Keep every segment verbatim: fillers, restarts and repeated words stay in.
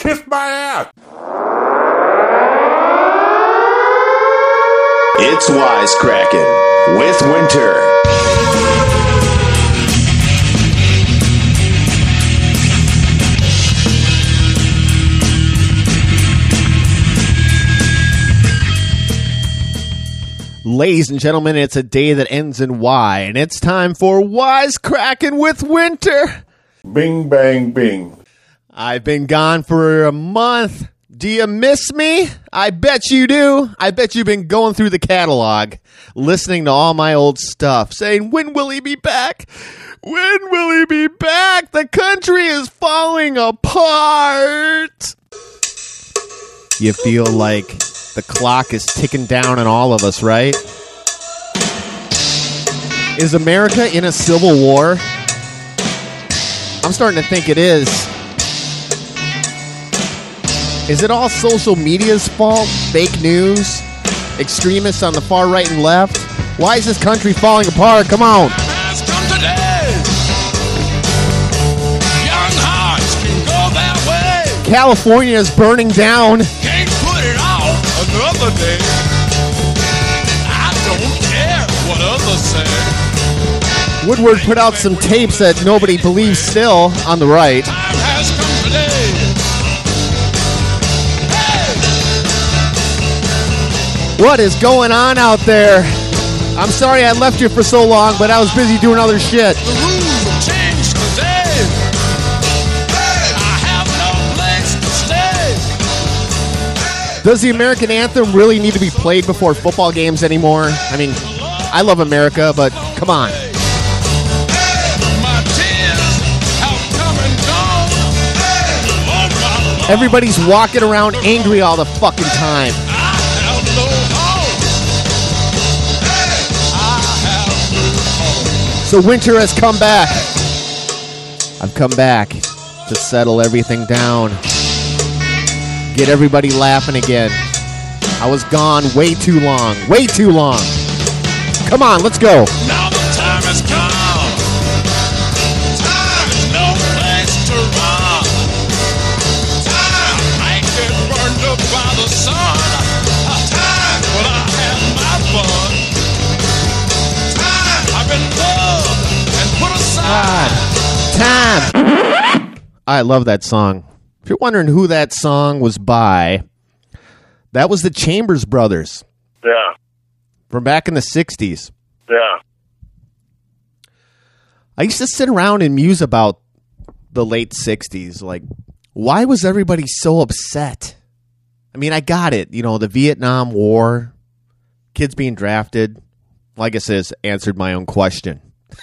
Kiss my ass. It's Wisecracking with Winter. Ladies and gentlemen, it's a day that ends in Y, and it's time for Wisecracking with Winter. Bing, bang, bing. I've been gone for a month. Do you miss me? I bet you do. I bet you've been going through the catalog, listening to all my old stuff, saying, when will he be back? When will he be back? The country is falling apart. You feel like the clock is ticking down on all of us, right? Is America in a civil war? I'm starting to think it is. Is it all social media's fault? Fake news? Extremists on the far right and left? Why is this country falling apart? Come on. Has come today. Young hearts can go that way. California is burning down. Can't put it off another day. I don't care what others say. Woodward put out some tapes that nobody believes still on the right. Time has come today. What is going on out there? I'm sorry I left you for so long, but I was busy doing other shit. The rules have changed today. I have no place to stay. Does the American anthem really need to be played before football games anymore? I mean, I love America, but come on. My tears have come and gone. Oh, my Lord. Everybody's walking around angry all the fucking time. I have no home. I have no home. So winter has come back. I've come back to settle everything down. Get everybody laughing again. I was gone way too long. Way too long. Come on, let's go. Now the time has come. Time is no place to run. Time might get burned up by the sun. Time, but I had my fun. Time, I've been loved and put aside. Time. I love that song. If you're wondering who that song was by, that was the Chambers Brothers. Yeah, From back in the sixties. yeah. I used to sit around and muse about the late sixties. Like, why was everybody so upset? I mean, I got it. You know, the Vietnam War, kids being drafted. Well, I guess this answered my own question.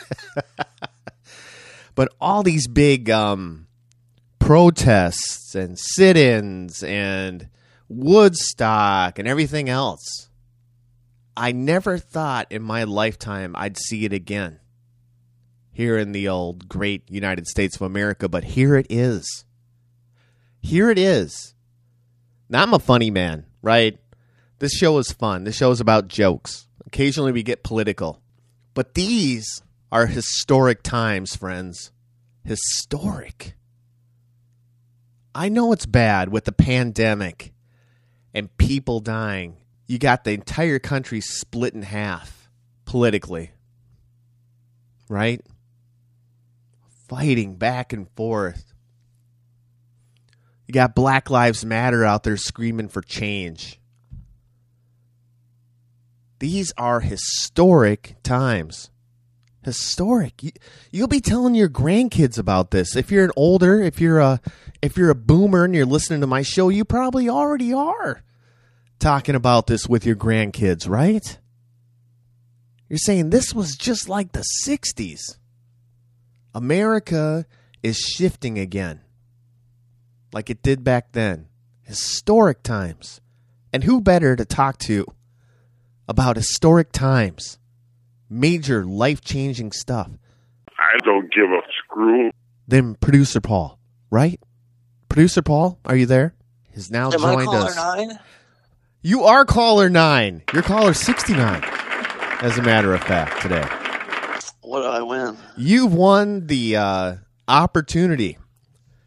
But all these big um, protests and sit-ins and Woodstock and everything else, I never thought in my lifetime I'd see it again here in the old great United States of America, but here it is. Here it is. Now, I'm a funny man, right? This show is fun. This show is about jokes. Occasionally we get political. But these are historic times, friends. Historic. I know it's bad with the pandemic and people dying. You got the entire country split in half politically, right? Fighting back and forth. You got Black Lives Matter out there screaming for change. These are historic times. Historic. You, you'll be telling your grandkids about this. If you're an older, if you're a, if you're a boomer and you're listening to my show, you probably already are talking about this with your grandkids, right? You're saying this was just like the sixties. America is shifting again, like it did back then. Historic times. And who better to talk to about historic times? Major life-changing stuff. I don't give a screw. Than Producer Paul, right? Producer Paul, are you there? Has now Am joined I caller us. nine? You are caller nine. You're caller sixty-nine, as a matter of fact, today. What do I win? You've won the uh, opportunity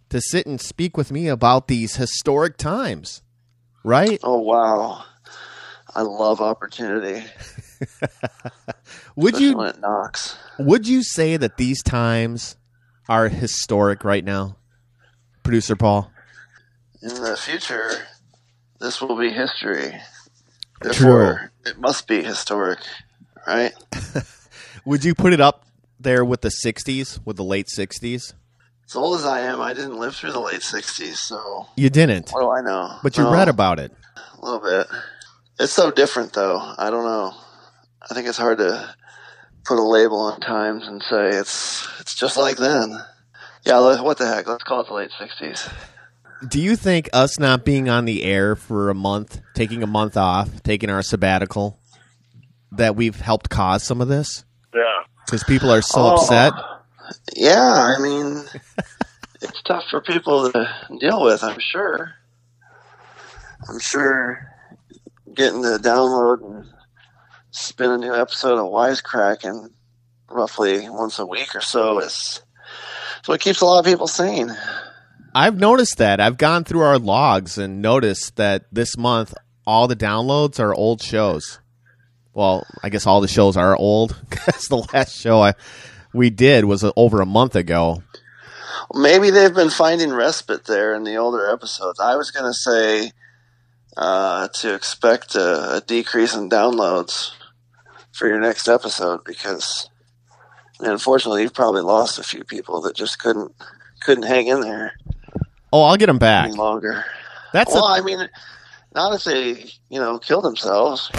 to sit and speak with me about these historic times, right? Oh, wow. I love opportunity. Would you when it knocks. Would you say that these times are historic right now, Producer Paul? In the future, this will be history. True. Therefore, it must be historic, right? Would you put it up there with the sixties, with the late sixties? As old as I am, I didn't live through the late sixties, so You didn't, what do I know? but you No, read about it. a little bit. It's so different, though. I don't know. I think it's hard to put a label on times and say it's it's just like then. Yeah, let- what the heck? Let's call it the late sixties. Do you think us not being on the air for a month, taking a month off, taking our sabbatical, that we've helped cause some of this? Yeah. Because people are so Oh. upset. Yeah, I mean, it's tough for people to deal with, I'm sure. I'm sure getting to download and spin a new episode of Wisecracking roughly once a week or so is it's what keeps a lot of people sane. I've noticed that. I've gone through our logs and noticed that this month all the downloads are old shows. Well, I guess all the shows are old because the last show I, we did was over a month ago. Maybe they've been finding respite there in the older episodes. I was going to say uh, to expect a, a decrease in downloads for your next episode because, unfortunately, you've probably lost a few people that just couldn't couldn't hang in there Oh, I'll get them back. any longer. That's Well, a, I mean, not if they, you know, kill themselves.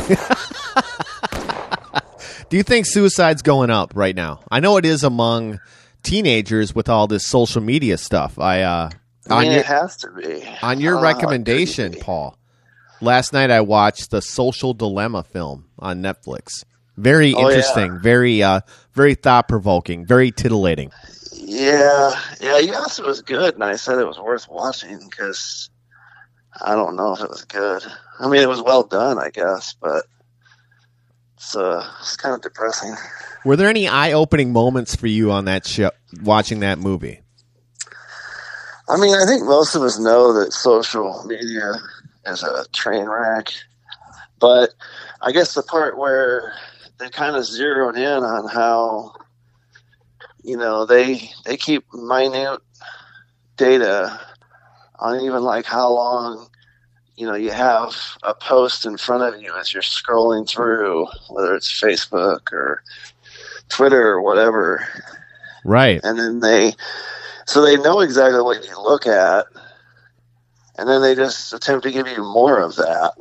Do you think suicide's going up right now? I know it is among teenagers with all this social media stuff. I uh, I on mean, your it has to be. on your Uh, it recommendation, couldn't be. Paul. Last night I watched the Social Dilemma film on Netflix. Very Oh, yeah. interesting, very uh, very thought provoking, very titillating. Yeah, yeah, you asked if it was good, and I said it was worth watching because I don't know if it was good. I mean, it was well done, I guess, but it's, uh, it's kind of depressing. Were there any eye-opening moments for you on that show, watching that movie? I mean, I think most of us know that social media is a train wreck, but I guess the part where they kind of zeroed in on how, you know, they they keep minute data on even like how long, you know, you have a post in front of you as you're scrolling through, whether it's Facebook or Twitter or whatever. Right. And then they, so they know exactly what you look at, and then they just attempt to give you more of that.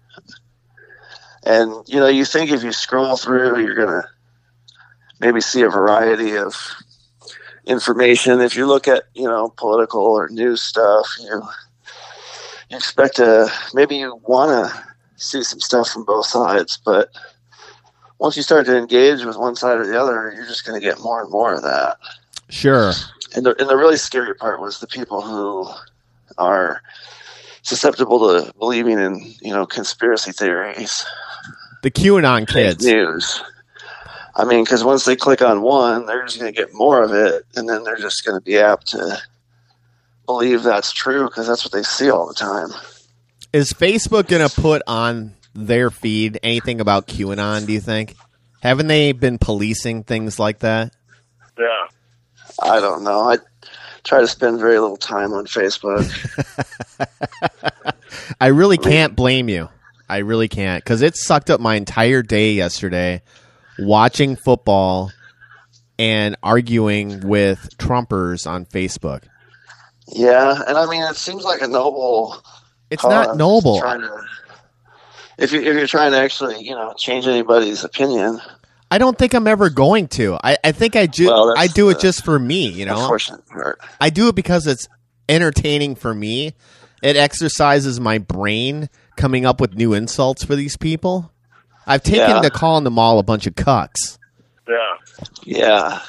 And, you know, you think if you scroll through, you're going to maybe see a variety of information. If you look at, you know, political or news stuff, you, you expect to, maybe you want to see some stuff from both sides, but once you start to engage with one side or the other, you're just going to get more and more of that. Sure. And the, and the really scary part was the people who are susceptible to believing in, you know, conspiracy theories. The QAnon kids. News. I mean, because once they click on one, they're just going to get more of it, and then they're just going to be apt to believe that's true because that's what they see all the time. Is Facebook going to put on their feed anything about QAnon, do you think? Haven't they been policing things like that? Yeah. I don't know. I try to spend very little time on Facebook. I really can't blame you. I really can't, because it sucked up my entire day yesterday watching football and arguing with Trumpers on Facebook. Yeah, and I mean, it seems like a noble. It's cause not noble. Trying to, if you if you're trying to actually, you know, change anybody's opinion, I don't think I'm ever going to. I, I think I ju- Well, that's I do it the just for me, you know. unfortunate part. I do it because it's entertaining for me. It exercises my brain coming up with new insults for these people. I've taken Yeah. to calling them all a bunch of cucks. Yeah. Yeah,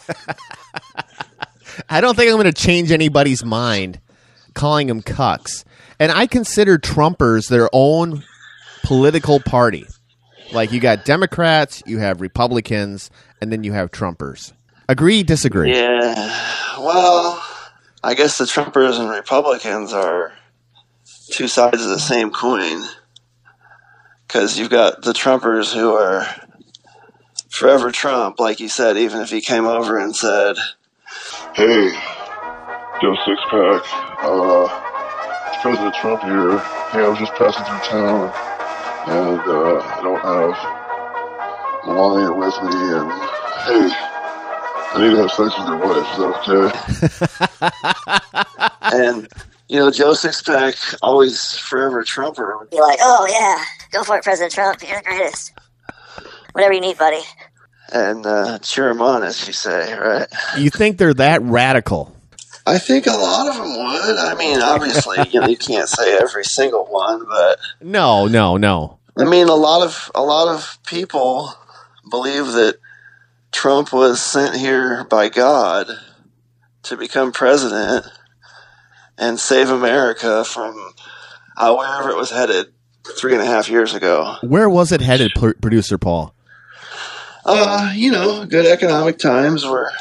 I don't think I'm going to change anybody's mind calling them cucks. And I consider Trumpers their own political party. Like, you got Democrats, you have Republicans, and then you have Trumpers. Agree, disagree? yeah. Well, I guess the Trumpers and Republicans are two sides of the same coin. Because you've got the Trumpers who are forever Trump, like you said, even if he came over and said, Hey, Joe Sixpack, uh, it's President Trump here. Hey, I was just passing through town, and uh, I don't have Melania with me, and hey, I need to have sex with your wife. Is that okay? and, you know, Joe Sixpack, always forever Trumper, would Be like, oh, yeah, go for it, President Trump. You're the greatest. Whatever you need, buddy. and uh, cheer him on, as you say, right? You think they're that radical? I think a lot of them would. I mean, obviously, you know, you can't say every single one, but No, no, no. I mean, a lot of a lot of people believe that Trump was sent here by God to become president and save America from uh, wherever it was headed three and a half years ago. Where was it headed, pr- producer Paul? Uh, you know, good economic times were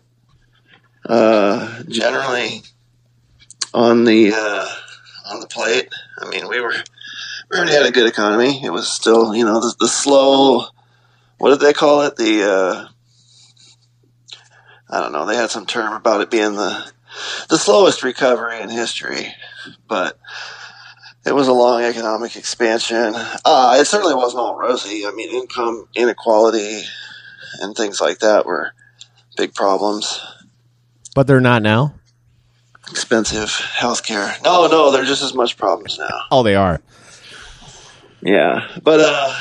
uh, generally on the uh, on the plate. I mean, we were we already had a good economy. It was still, you know, the, the slow. What did they call it? The uh, I don't know. They had some term about it being the the slowest recovery in history, but it was a long economic expansion. Uh, it certainly wasn't all rosy. I mean, income inequality and things like that were big problems. But they're not now? Expensive healthcare. No, no, they're just as much problems now. Oh, they are. Yeah, but uh,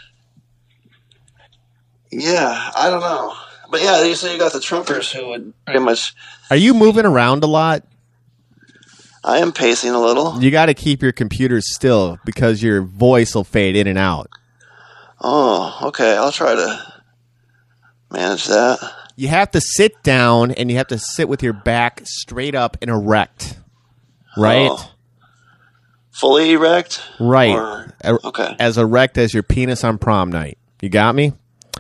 yeah, I don't know. But yeah, so you got the Trumpers who would pretty much. Are you moving around a lot? I am pacing a little. You got to keep your computer still because your voice will fade in and out. Oh, okay. I'll try to manage that. You have to sit down and you have to sit with your back straight up and erect. Right? Oh. Fully erect? Right. Or, okay. As erect as your penis on prom night. You got me?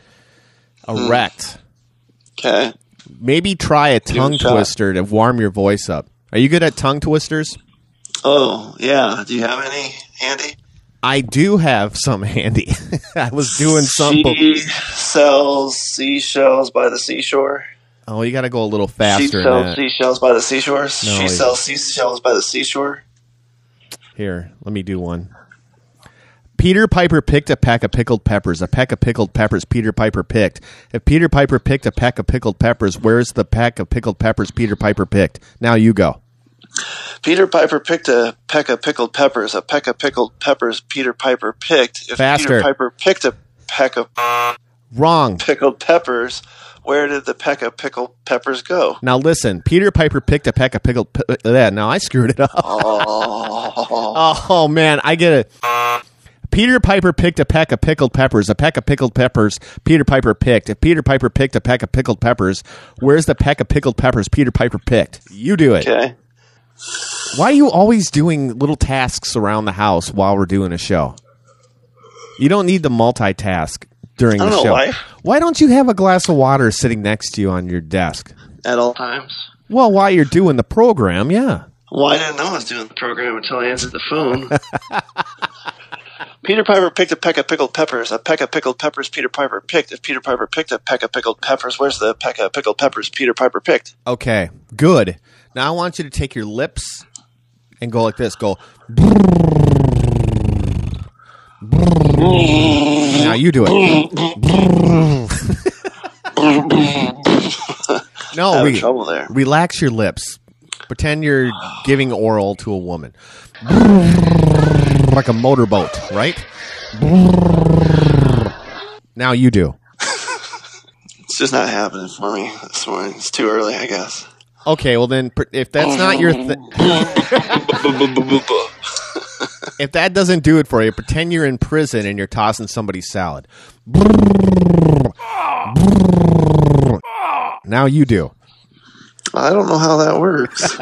Erect. Mm. Okay. Maybe try a tongue a shot. twister to warm your voice up. Are you good at tongue twisters? Oh, yeah. Do you have any handy? I do have some handy. I was doing some. She sells seashells by the seashore. Oh, you got to go a little faster. She sells seashells by the seashore. No, she wait. sells seashells by the seashore. Here, let me do one. Peter Piper picked a peck of pickled peppers. A peck of pickled peppers Peter Piper picked. If Peter Piper picked a peck of pickled peppers, where's the peck of pickled peppers Peter Piper picked? Now you go. Peter Piper picked a peck of pickled peppers. A peck of pickled peppers Peter Piper picked. If Faster. Peter Piper picked a peck of Wrong. pickled peppers, where did the peck of pickled peppers go? Now listen. Peter Piper picked a peck of pickled. Pe- uh, now I screwed it up. Oh, Oh man, I get it. Peter Piper picked a peck of pickled peppers. A peck of pickled peppers Peter Piper picked. If Peter Piper picked a peck of pickled peppers, where's the peck of pickled peppers Peter Piper picked? You do it. okay. Why are you always doing little tasks around the house while we're doing a show? You don't need to multitask during I the don't know show. why. Why don't you have a glass of water sitting next to you on your desk? At all times. Well, while you're doing the program, yeah. Well, I didn't know I was doing the program until I answered the phone. Peter Piper picked a peck of pickled peppers. A peck of pickled peppers Peter Piper picked. If Peter Piper picked a peck of pickled peppers, where's the peck of pickled peppers Peter Piper picked? Okay, good. Now I want you to take your lips and go like this. Go. Now you do it. No, Having re- trouble there. relax your lips. Pretend you're giving oral to a woman. Like a motorboat, right? Now you do. It's just not happening for me this morning. It's too early, I guess. Okay, well then, pr- if that's not your, th- if that doesn't do it for you, pretend you're in prison and you're tossing somebody's salad. Now you do. I don't know how that works.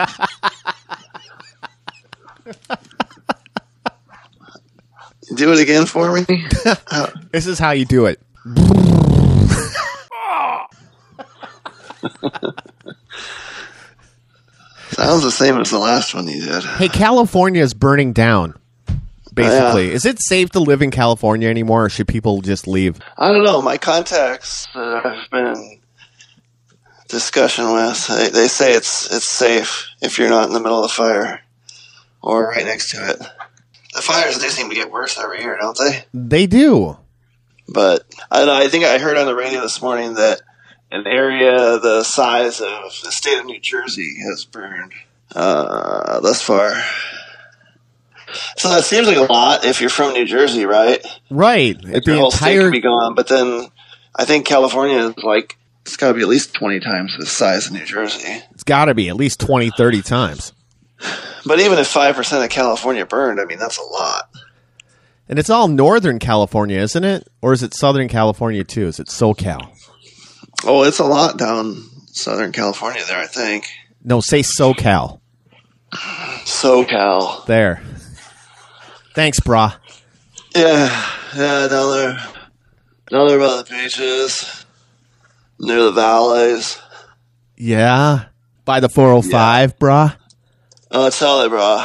Do it again for me. This is how you do it. Sounds same as the last one you did. Hey, California is burning down, basically. Yeah. Is it safe to live in California anymore, or should people just leave? I don't know. My contacts that I've been in discussion with, they, they say it's it's safe if you're not in the middle of the fire or right next to it. The fires, they seem to get worse every year, don't they? They do. But I don't know, I think I heard on the radio this morning that an area the size of the state of New Jersey has burned uh, thus far. So that seems like a lot if you're from New Jersey, right? Right. Like The your whole state entire could be gone. But then I think California is like, it's got to be at least twenty times the size of New Jersey. It's got to be at least twenty, thirty times. But even if five percent of California burned, I mean, that's a lot. And it's all Northern California, isn't it? Or is it Southern California, too? Is it SoCal? Oh, it's a lot down Southern California there, I think. No, say SoCal. SoCal. There. Thanks, brah. Yeah, yeah, down there. Down there by the beaches, near the valleys. Yeah. By the four oh five, brah. Oh, tell it, bro.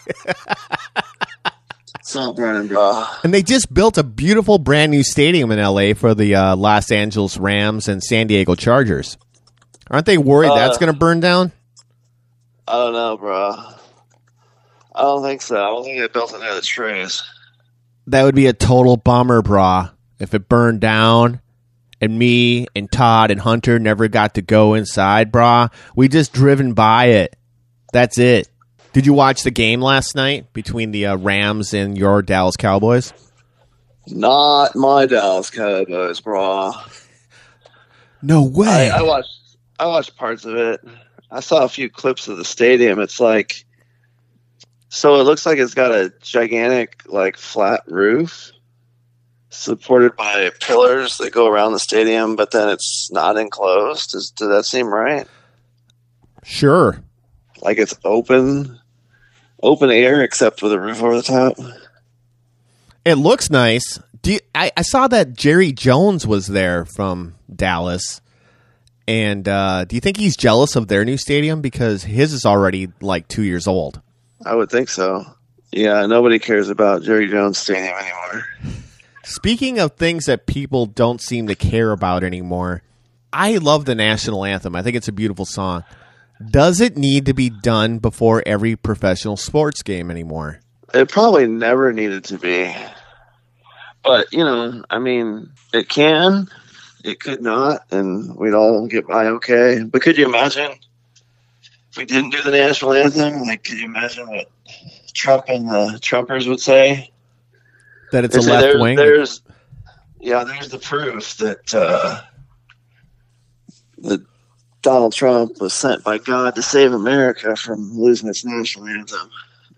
It's not burning, bro. And they just built a beautiful brand new stadium in L A for the uh, Los Angeles Rams and San Diego Chargers. Aren't they worried Uh, that's going to burn down? I don't know, bro. I don't think so. I don't think they built it near the trees. That would be a total bummer, brah, if it burned down and me and Todd and Hunter never got to go inside, brah. We just driven by it. That's it. Did you watch the game last night between the uh, Rams and your Dallas Cowboys? Not my Dallas Cowboys, bro. No way. I, I watched. I watched parts of it. I saw a few clips of the stadium. It's like, so it looks like it's got a gigantic, like, flat roof supported by pillars that go around the stadium, but then it's not enclosed. Does, does that seem right? Sure. Like it's open, open air, except with a roof over the top. It looks nice. Do you, I, I saw that Jerry Jones was there from Dallas. And uh, do you think he's jealous of their new stadium? Because his is already like two years old. I would think so. Yeah, nobody cares about Jerry Jones Stadium anymore. Speaking of things that people don't seem to care about anymore, I love the national anthem. I think it's a beautiful song. Does it need to be done before every professional sports game anymore? It probably never needed to be. But, you know, I mean, it can, it could not, and we'd all get by okay. But could you imagine if we didn't do the national anthem? Like, could you imagine what Trump and the Trumpers would say? That it's They a say left there's, wing? There's, yeah, there's the proof that uh, that Donald Trump was sent by God to save America from losing its national anthem.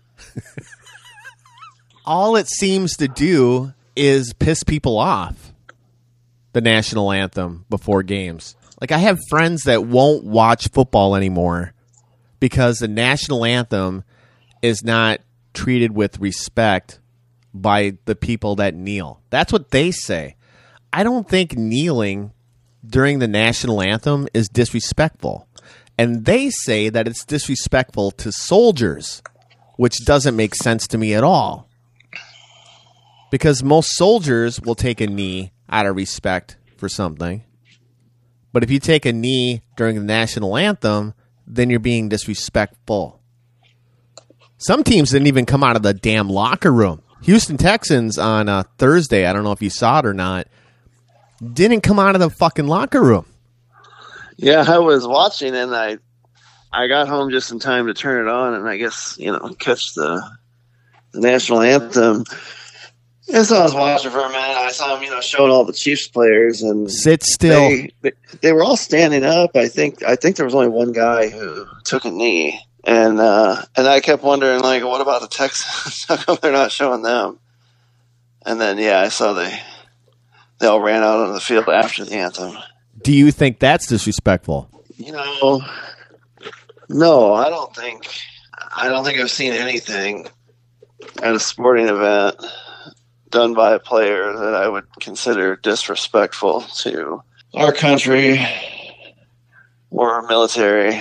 All it seems to do is piss people off, the national anthem before games. Like, I have friends that won't watch football anymore because the national anthem is not treated with respect by the people that kneel. That's what they say. I don't think kneeling during the national anthem is disrespectful. And they say that it's disrespectful to soldiers, which doesn't make sense to me at all. Because most soldiers will take a knee out of respect for something. But if you take a knee during the national anthem, then you're being disrespectful. Some teams didn't even come out of the damn locker room. Houston Texans on uh, Thursday, I don't know if you saw it or not, didn't come out of the fucking locker room. Yeah, I was watching and I I got home just in time to turn it on and I guess, you know, catch the, the national anthem. And so I was watching for a minute. I saw him, you know, showing all the Chiefs players and Sit still. They, they, they were all standing up. I think I think there was only one guy who took a knee. And uh, and I kept wondering, like, what about the Texans? How come they're not showing them? And then, yeah, I saw they they all ran out on the field after the anthem. Do you think that's disrespectful? You know, no, I don't think. I don't think I've seen anything at a sporting event done by a player that I would consider disrespectful to our country or our military.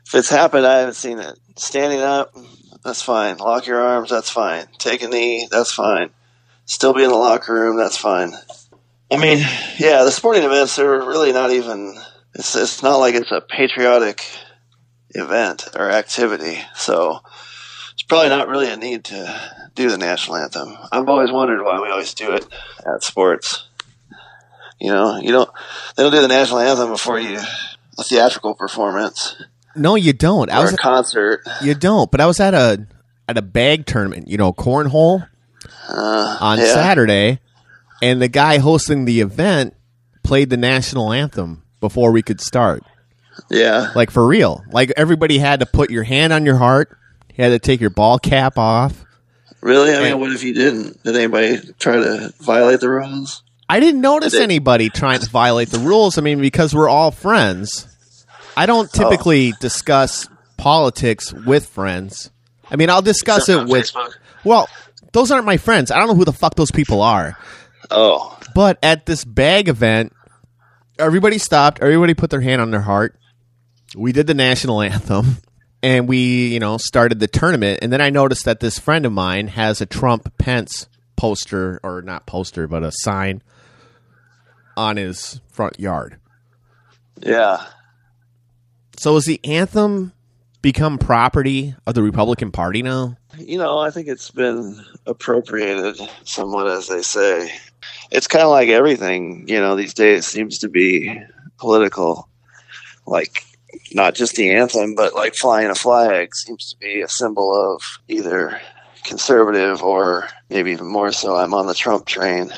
If it's happened, I haven't seen it. Standing up, that's fine. Lock your arms, that's fine. Take a knee, that's fine. Still be in the locker room, that's fine. I mean, yeah, the sporting events, they're really not even, it's, it's not like it's a patriotic event or activity. So it's probably not really a need to do the national anthem. I've always wondered why we always do it at sports. You know, you don't, they don't do the national anthem before you, a theatrical performance. No, you don't. I Or was a concert. You don't. But I was at a at a bag tournament, you know, cornhole Uh, on yeah. Saturday, and the guy hosting the event played the national anthem before we could start. Yeah. Like, for real. Like, everybody had to put your hand on your heart. You had to take your ball cap off. Really? I mean, And- what if you didn't? Did anybody try to violate the rules? I didn't notice Did it- anybody trying to violate the rules. I mean, because we're all friends. I don't typically Oh. discuss politics with friends. I mean, I'll discuss Except it on with... Facebook. Well, those aren't my friends. I don't know who the fuck those people are. Oh. But at this bag event, everybody stopped. Everybody put their hand on their heart. We did the national anthem, and we, you know, started the tournament. And then I noticed that this friend of mine has a Trump Pence poster, or not poster, but a sign on his front yard. Yeah. So has the anthem become property of the Republican Party now? You know, I think it's been appropriated somewhat, as they say. It's kind of like everything, you know, these days seems to be political. Like, not just the anthem, but like flying a flag seems to be a symbol of either conservative or maybe even more so, I'm on the Trump train.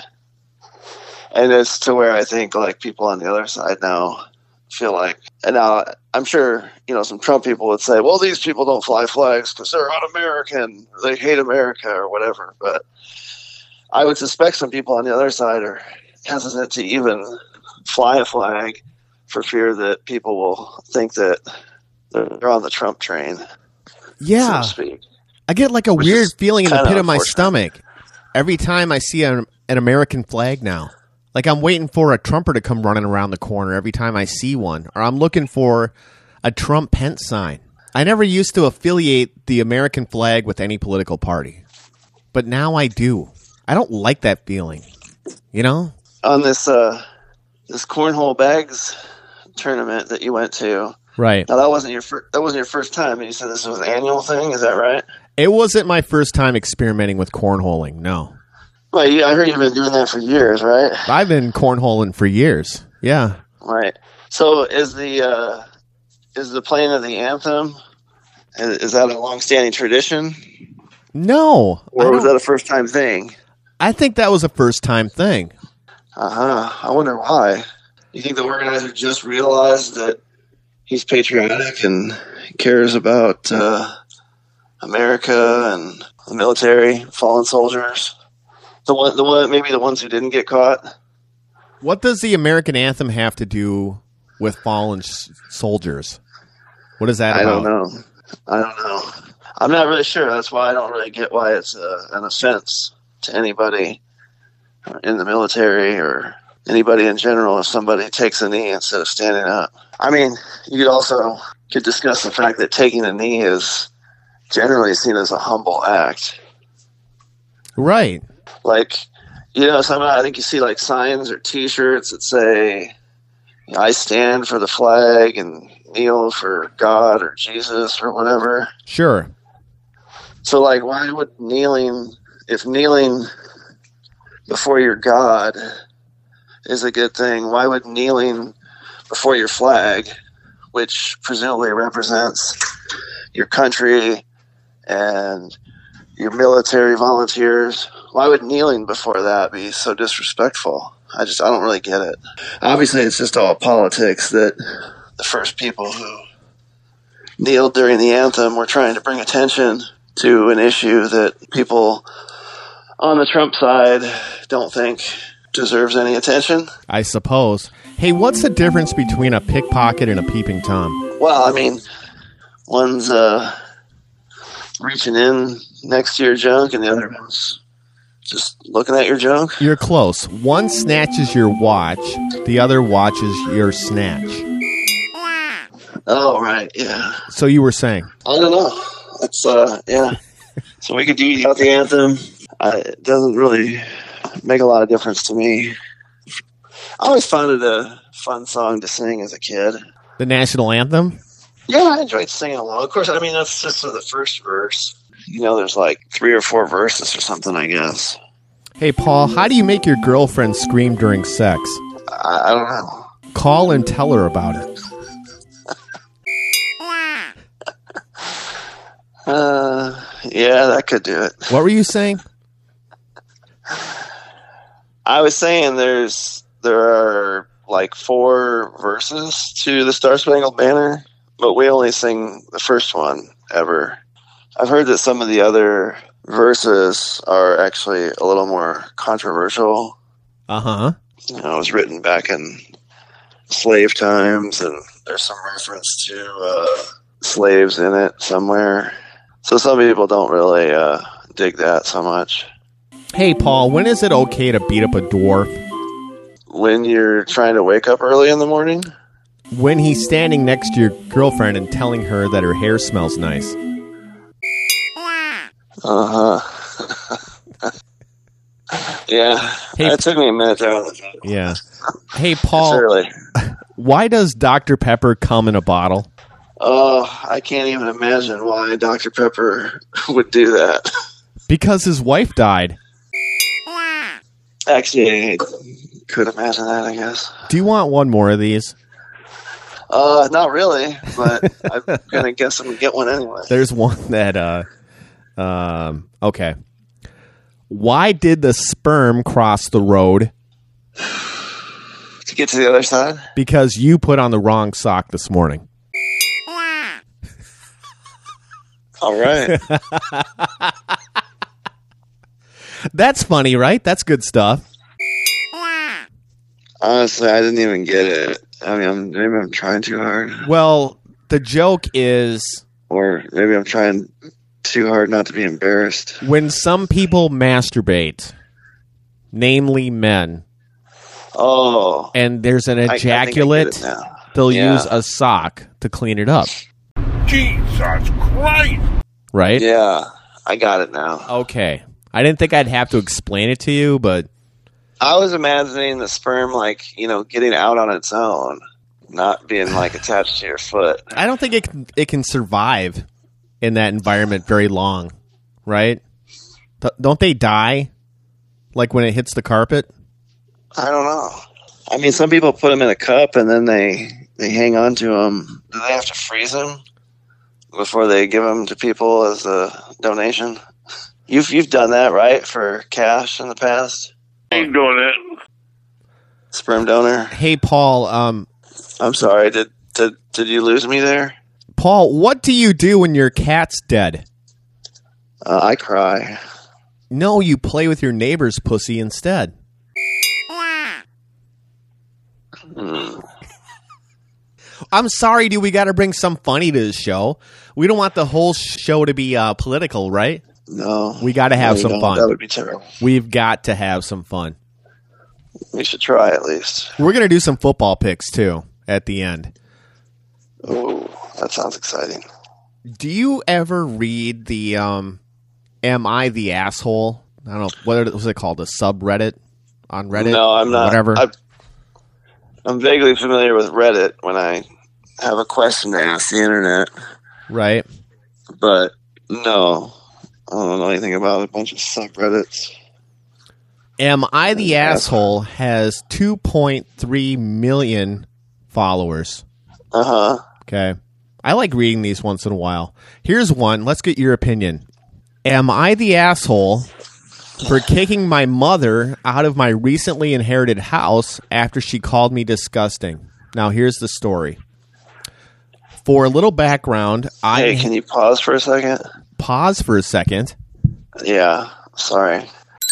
And it's to where I think like people on the other side now feel like, and now I'm sure, you know, some Trump people would say, well, these people don't fly flags because they're un-American, or they hate America or whatever. But I would suspect some people on the other side are hesitant to even fly a flag for fear that people will think that they're on the Trump train, Yeah. so to speak. I get like a Which weird is feeling in the kinda pit of my unfortunate. stomach every time I see an, an American flag now. Like, I'm waiting for a Trumper to come running around the corner every time I see one. Or I'm looking for a Trump Pence sign. I never used to affiliate the American flag with any political party. But now I do. I don't like that feeling. You know? On this uh, this cornhole bags tournament that you went to, Right. now that wasn't your fir- that wasn't your first time. You said this was an annual thing. Is that right? It wasn't my first time experimenting with cornholing, no. Well, you, I heard you've been doing that for years, right? I've been cornholing for years. Yeah. Right. So, is the uh, is the playing of the anthem, is, is that a long-standing tradition, No. I or was don't- that a first-time thing? I think that was a first-time thing. Uh huh. I wonder why. You think the organizer just realized that he's patriotic and cares about uh, America and the military, fallen soldiers? The one, the one, maybe the ones who didn't get caught. What does the American anthem have to do with fallen s- soldiers? What is that I about? don't know. I don't know. I'm not really sure. That's why I don't really get why it's uh, an offense to anybody in the military or anybody in general if somebody takes a knee instead of standing up. I mean, you could also could discuss the fact that taking a knee is generally seen as a humble act. Right. Like, you know, some I think you see like signs or T-shirts that say, "I stand for the flag" and "kneel for God" or Jesus or whatever. Sure. So, like, why would kneeling, if kneeling before your God is a good thing, why would kneeling before your flag, which presumably represents your country and your military volunteers, why would kneeling before that be so disrespectful? I just, I don't really get it. Obviously, it's just all politics that the first people who kneeled during the anthem were trying to bring attention to an issue that people on the Trump side don't think deserves any attention. I suppose. Hey, what's the difference between a pickpocket and a peeping Tom? Well, I mean, one's uh, reaching in next to your junk and the other one's just looking at your junk. You're close. One snatches your watch, the other watches your snatch. Oh, right, yeah. So you were saying? I don't know. It's, uh, yeah. So we could do the anthem. Uh, it doesn't really make a lot of difference to me. I always found it a fun song to sing as a kid. The national anthem? Yeah, I enjoyed singing along. Of course, I mean, that's just for the first verse. You know, there's like three or four verses or something, I guess. Hey, Paul, how do you make your girlfriend scream during sex? I, I don't know. Call and tell her about it. uh, yeah, that could do it. What were you saying? I was saying there's there are like four verses to the Star Spangled Banner, but we only sing the first one ever. I've heard that some of the other verses are actually a little more controversial. Uh-huh. You know, it was written back in slave times, and there's some reference to uh, slaves in it somewhere. So some people don't really uh, dig that so much. Hey, Paul, when is it okay to beat up a dwarf? When you're trying to wake up early in the morning? When he's standing next to your girlfriend and telling her that her hair smells nice. Uh-huh. Yeah. Hey, it took me a minute there on the joke. Yeah. Hey, Paul, It's early. why does Doctor Pepper come in a bottle? Oh, I can't even imagine why Doctor Pepper would do that. Because his wife died. Actually, I could imagine that, I guess. Do you want one more of these? Uh, not really, but I'm going to guess I'm going to get one anyway. There's one that, uh, um, okay. Why did the sperm cross the road? To get to the other side? Because you put on the wrong sock this morning. All right. That's funny, right? That's good stuff. Honestly, I didn't even get it. I mean, I'm, maybe I'm trying too hard. Well, the joke is... Or maybe I'm trying too hard not to be embarrassed. When some people masturbate, namely men, Oh. and there's an I- I think I get ejaculate, it now. they'll Yeah. use a sock to clean it up. Jesus Christ! Right? Yeah, I got it now. Okay. I didn't think I'd have to explain it to you, but I was imagining the sperm, like, you know, getting out on its own, not being, like, attached to your foot. I don't think it can, it can survive in that environment very long, right? Th- don't they die, like when it hits the carpet? I don't know. I mean, some people put them in a cup and then they, they hang on to them. Do they have to freeze them before they give them to people as a donation? You've you've done that, right, for cash in the past? Ain't doing it. Sperm donor. Hey, Paul, um, I'm sorry. Did did did you lose me there? Paul, what do you do when your cat's dead? Uh, I cry. No, you play with your neighbor's pussy instead. Hmm. I'm sorry, dude. We got to bring some funny to the show. We don't want the whole show to be uh, political, right? No. We got to have No, you some don't. fun. That would be terrible. We've got to have some fun. We should try at least. We're going to do some football picks, too, at the end. Oh, that sounds exciting. Do you ever read the um, Am I the Asshole? I don't know. What was it called? A subreddit on Reddit? No, I'm not. Whatever. I, I'm vaguely familiar with Reddit when I have a question to ask the internet, Right. but no, I don't know anything about a bunch of subreddits. Am I the Asshole has two point three million followers. Uh huh. Okay. I like reading these once in a while. Here's one. Let's get your opinion. Am I the asshole for kicking my mother out of my recently inherited house after she called me disgusting? Now, here's the story. For a little background, I Hey, can you pause for a second? pause for a second. Yeah, sorry.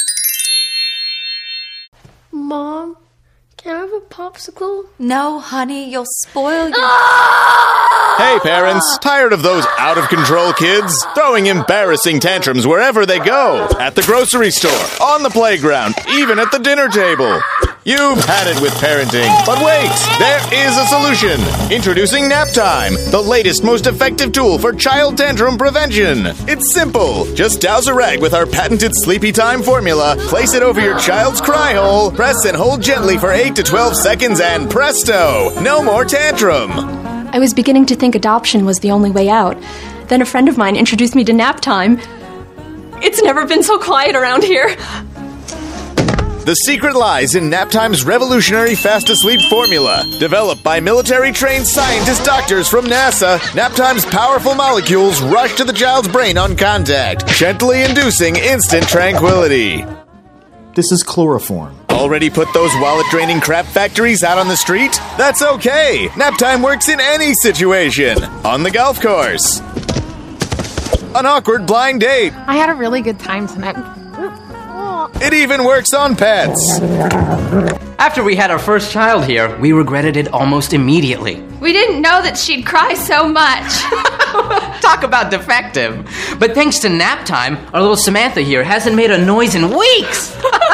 Mom, can I have a popsicle? No, honey, you'll spoil your... Hey, parents, tired of those out-of-control kids? Throwing embarrassing tantrums wherever they go. At the grocery store, on the playground, even at the dinner table. You've had it with parenting, but wait, there is a solution. Introducing Nap Time, the latest, most effective tool for child tantrum prevention. It's simple. Just douse a rag with our patented Sleepy Time formula, place it over your child's cry hole, press and hold gently for eight to twelve seconds, and presto, no more tantrum. I was beginning to think adoption was the only way out. Then a friend of mine introduced me to Nap Time. It's never been so quiet around here. The secret lies in Naptime's revolutionary fast-to-sleep formula. Developed by military-trained scientist doctors from NASA, Naptime's powerful molecules rush to the child's brain on contact, gently inducing instant tranquility. This is chloroform. Already put those wallet-draining crap factories out on the street? That's okay. Naptime works in any situation. On the golf course. An awkward blind date. I had a really good time tonight. It even works on pets. After we had our first child here, we regretted it almost immediately. We didn't know that she'd cry so much. Talk about defective. But thanks to Nap Time, our little Samantha here hasn't made a noise in weeks.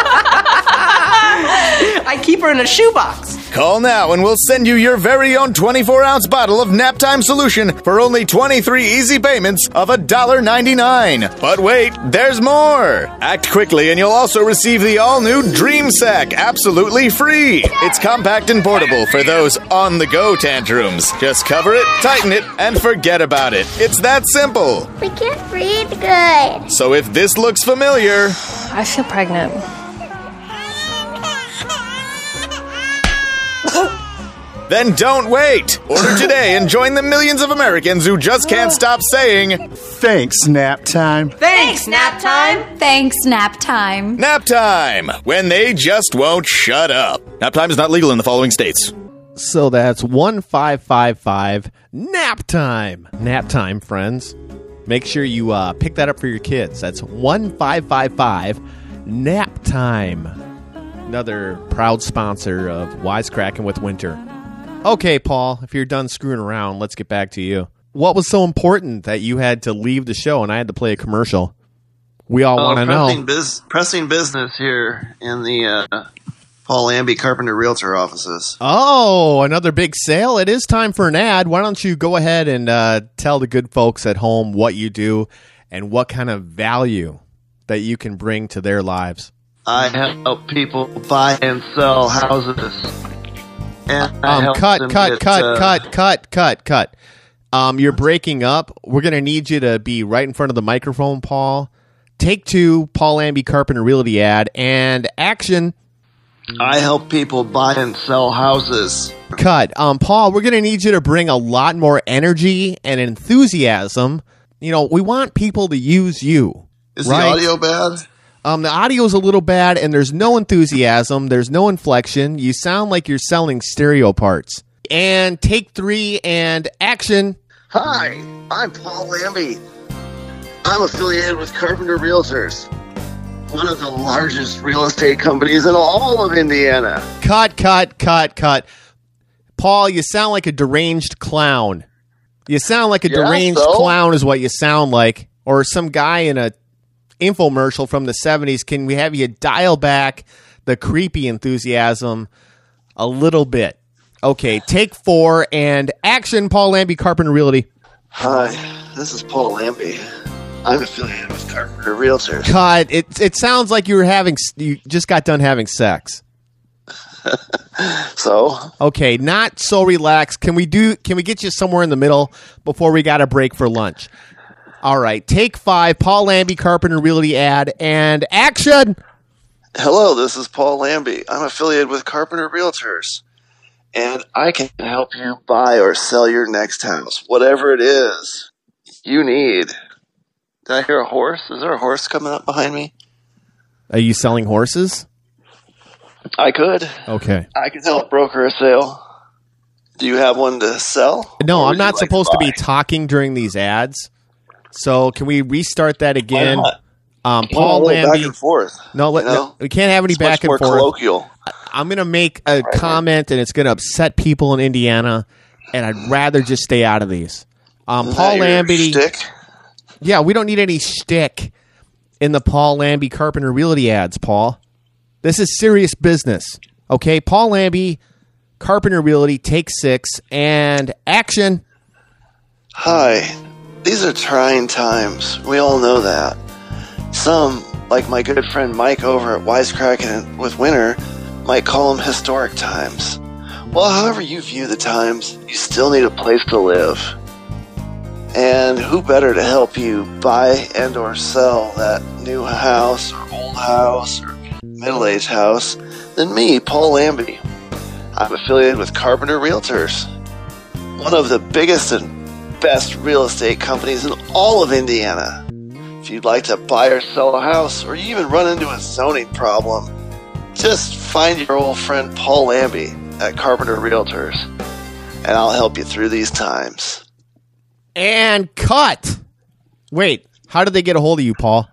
I keep her in a shoebox. Call now and we'll send you your very own twenty-four ounce bottle of Naptime solution for only twenty-three easy payments of one dollar ninety-nine. But wait, there's more. Act quickly and you'll also receive the all-new Dream Sack absolutely free. It's compact and portable for those on-the-go tantrums. Just cover it, tighten it, and forget about it. It's that simple. We can't breathe good. So if this looks familiar... I feel pregnant. Then don't wait! Order today and join the millions of Americans who just can't stop saying, Thanks, Nap Time. Thanks, Nap Time. Thanks, Nap Time. Nap Time, when they just won't shut up. Nap Time is not legal in the following states. So that's one five five five Nap Time. Nap Time, friends. Make sure you uh, pick that up for your kids. That's one five five five Nap Time. Another proud sponsor of Wisecracking with Winter. Okay, Paul, if you're done screwing around, let's get back to you. What was so important that you had to leave the show and I had to play a commercial? We all Oh, want to pressing know. Biz- pressing business here in the uh, Paul Lambie Carpenter Realtor offices. Oh, another big sale. It is time for an ad. Why don't you go ahead and uh, tell the good folks at home what you do and what kind of value that you can bring to their lives. I help people buy and sell houses. And I Um, help cut, them cut, get, cut, uh, cut, cut, cut, cut. Um, you're breaking up. We're going to need you to be right in front of the microphone, Paul. Take two, Paul Lambie Carpenter Realty ad, and action. I help people buy and sell houses. Cut. Um, Paul, we're going to need you to bring a lot more energy and enthusiasm. You know, we want people to use you. Is right? the audio bad? Um, the audio's a little bad, and there's no enthusiasm. There's no inflection. You sound like you're selling stereo parts. And take three, and action. Hi, I'm Paul Lambie. I'm affiliated with Carpenter Realtors, one of the largest real estate companies in all of Indiana. Cut, cut, cut, cut. Paul, you sound like a deranged clown. You sound like a Yeah, deranged so? clown is what you sound like. Or some guy in a infomercial from the seventies. Can we have you dial back the creepy enthusiasm a little bit? Okay, take four and action, Paul Lambie, Carpenter Realty. Hi, this is Paul Lambie. I'm affiliated with Carpenter Realtors. Cut. It it sounds like you were having you just got done having sex. So? Okay, not so relaxed. Can we do can we get you somewhere in the middle before we got a break for lunch? All right, take five, Paul Lambie, Carpenter Realty ad, and action. Hello, this is Paul Lambie. I'm affiliated with Carpenter Realtors, and I can help you buy or sell your next house, whatever it is you need. Did I hear a horse? Is there a horse coming up behind me? Are you selling horses? I could. Okay. I could help broker a sale. Do you have one to sell? No, Or I'm would you not like supposed to, buy? be talking during these ads. So can we restart that again? Why not? Um, Well, a Paul little Lambie. back and forth. No, let, you know? no, we can't have any It's back much more and forth. colloquial. I'm going to make a comment, and it's going to upset people in Indiana, and I'd rather just stay out of these. Um, Isn't Paul that your Lambie. shtick? Yeah, we don't need any shtick in the Paul Lambie Carpenter Realty ads, Paul. This is serious business. Okay, Paul Lambie, Carpenter Realty, take six, and action. Hi. These are trying times. We all know that. Some, like my good friend Mike over at Wisecracking with Winter, might call them historic times. Well, however you view the times, you still need a place to live. And who better to help you buy and or sell that new house or old house or middle-aged house than me, Paul Lambie. I'm affiliated with Carpenter Realtors, one of the biggest and best real estate companies in all of Indiana. If you'd like to buy or sell a house, or you even run into a zoning problem, just find your old friend Paul Lambie at Carpenter Realtors, and I'll help you through these times. And cut. Wait, how did they get a hold of you, Paul?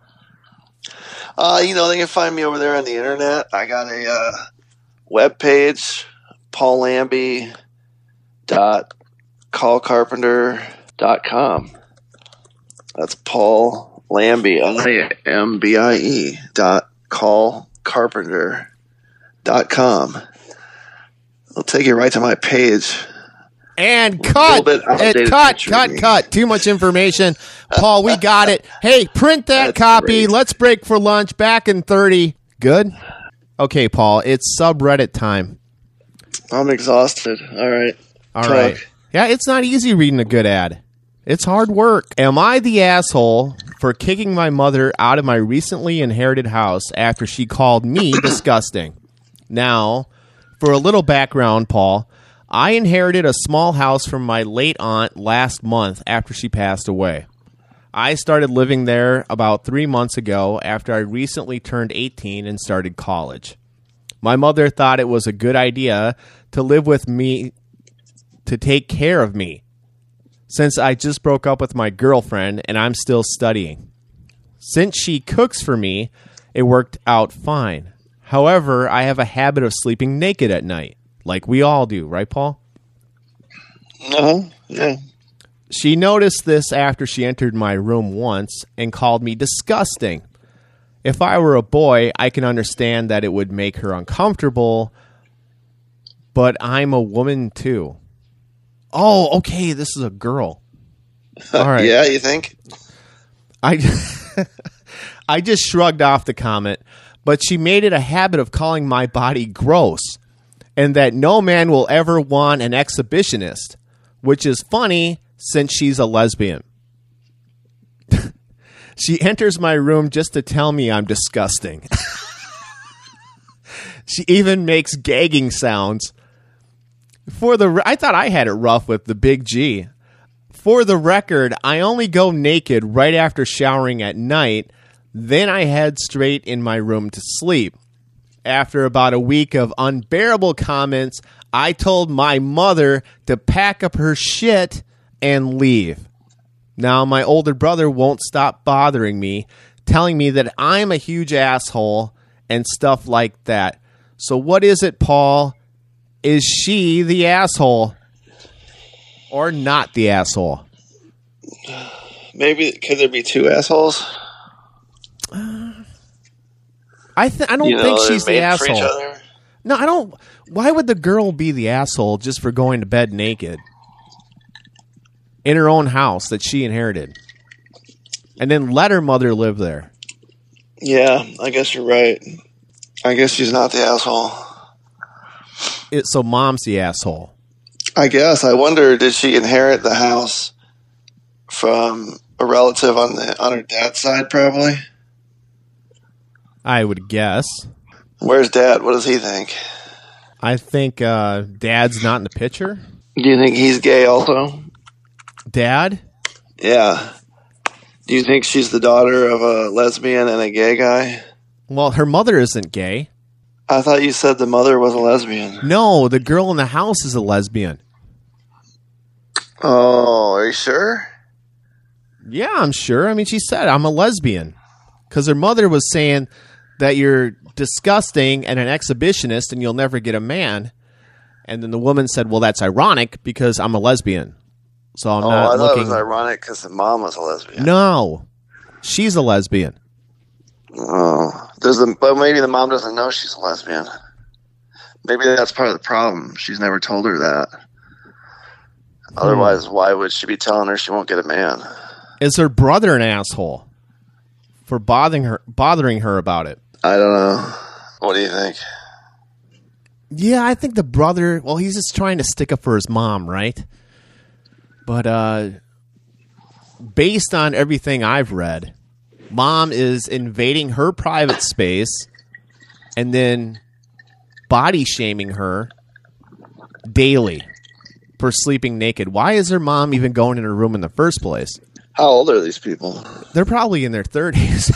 Uh, you know, they can find me over there on the internet. I got a uh, webpage, paul lambie dot call carpenter dot com. That's Paul Lambie, L A M B I E, dot call carpenter dot com. It'll take you right to my page. And cut, and cut, cut, cut. Too much information. Paul, we got it. Hey, print that That's copy. Great. Let's break for lunch. Back in thirty. Good? Okay, Paul, it's subreddit time. I'm exhausted. All right. All Talk. right. Yeah, it's not easy reading a good ad. It's hard work. Am I the asshole for kicking my mother out of my recently inherited house after she called me disgusting? Now, for a little background, Paul, I inherited a small house from my late aunt last month after she passed away. I started living there about three months ago after I recently turned eighteen and started college. My mother thought it was a good idea to live with me to take care of me, since I just broke up with my girlfriend and I'm still studying. Since she cooks for me, it worked out fine. However, I have a habit of sleeping naked at night. Like we all do, right, Paul? Uh-huh, yeah. She noticed this after she entered my room once and called me disgusting. If I were a boy, I can understand that it would make her uncomfortable, but I'm a woman too. Oh, okay, this is a girl. All right. Yeah, you think? I, I just shrugged off the comment, but she made it a habit of calling my body gross, and that no man will ever want an exhibitionist, which is funny since she's a lesbian. She enters my room just to tell me I'm disgusting. She even makes gagging sounds. For the, I thought I had it rough with the big G. For the record, I only go naked right after showering at night, then I head straight in my room to sleep. After about a week of unbearable comments, I told my mother to pack up her shit and leave. Now, my older brother won't stop bothering me, telling me that I'm a huge asshole and stuff like that. So what is it, Paul? Is she the asshole or not the asshole? Maybe, could there be two assholes? I th- I don't you know, think she's the asshole. Other? No, I don't. Why would the girl be the asshole just for going to bed naked in her own house that she inherited, and then let her mother live there? Yeah, I guess you're right. I guess she's not the asshole. It, so mom's the asshole. I guess. I wonder, did she inherit the house from a relative on the on her dad's side? Probably. I would guess. Where's Dad? What does he think? I think uh, Dad's not in the picture. Do you think he's gay also? Dad? Yeah. Do you think she's the daughter of a lesbian and a gay guy? Well, her mother isn't gay. I thought you said the mother was a lesbian. No, the girl in the house is a lesbian. Oh, are you sure? Yeah, I'm sure. I mean, she said, I'm a lesbian. Because her mother was saying that you're disgusting and an exhibitionist and you'll never get a man. And then the woman said, well, that's ironic because I'm a lesbian. So I'm oh, not I thought looking... it was ironic because the mom was a lesbian. No, she's a lesbian. Oh, does the but maybe the mom doesn't know she's a lesbian. Maybe that's part of the problem. She's never told her that. Otherwise, why would she be telling her she won't get a man? Is her brother an asshole for bothering her, bothering her about it? I don't know. What do you think? Yeah, I think the brother, well, he's just trying to stick up for his mom, right? But uh, based on everything I've read, mom is invading her private space and then body shaming her daily for sleeping naked. Why is her mom even going in her room in the first place? How old are these people? They're probably in their thirties.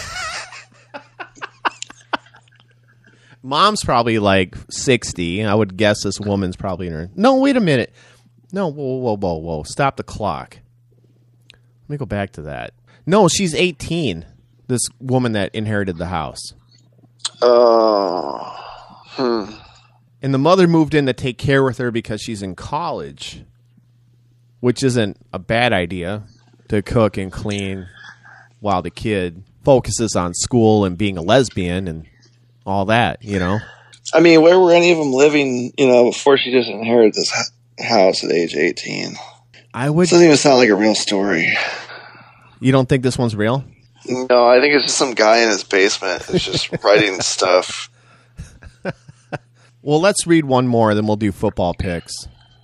Mom's probably like sixty. I would guess this woman's probably in her... No, wait a minute. No, whoa, whoa, whoa, whoa. Stop the clock. Let me go back to that. No, she's eighteen. This woman that inherited the house. Oh. Hmm. And the mother moved in to take care with her because she's in college, which isn't a bad idea, to cook and clean while the kid focuses on school and being a lesbian and all that, you know? I mean, where were any of them living, you know, before she just inherited this house at age eighteen? I would... It doesn't even sound like a real story. You don't think this one's real? No, I think it's just some guy in his basement who's just writing stuff. Well, let's read one more, then we'll do football picks.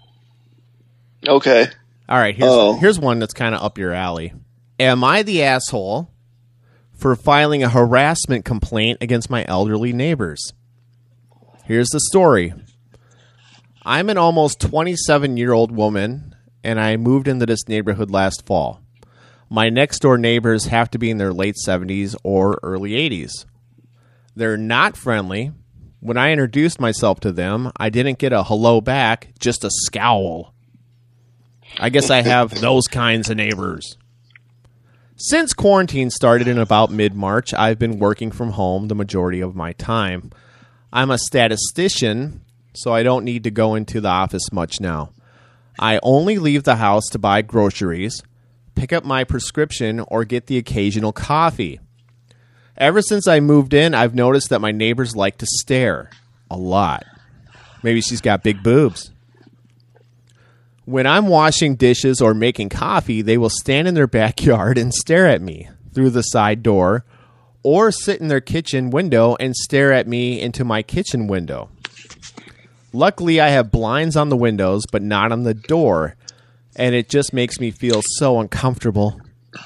Okay. All right, here's, oh. here's one that's kind of up your alley. Am I the asshole for filing a harassment complaint against my elderly neighbors? Here's the story. I'm an almost twenty-seven-year-old woman, and I moved into this neighborhood last fall. My next-door neighbors have to be in their late seventies or early eighties. They're not friendly. When I introduced myself to them, I didn't get a hello back, just a scowl. I guess I have those kinds of neighbors. Since quarantine started in about mid-March, I've been working from home the majority of my time. I'm a statistician, so I don't need to go into the office much now. I only leave the house to buy groceries, pick up my prescription, or get the occasional coffee. Ever since I moved in, I've noticed that my neighbors like to stare a lot. Maybe she's got big boobs. When I'm washing dishes or making coffee, they will stand in their backyard and stare at me through the side door, or sit in their kitchen window and stare at me into my kitchen window. Luckily, I have blinds on the windows, but not on the door, and it just makes me feel so uncomfortable.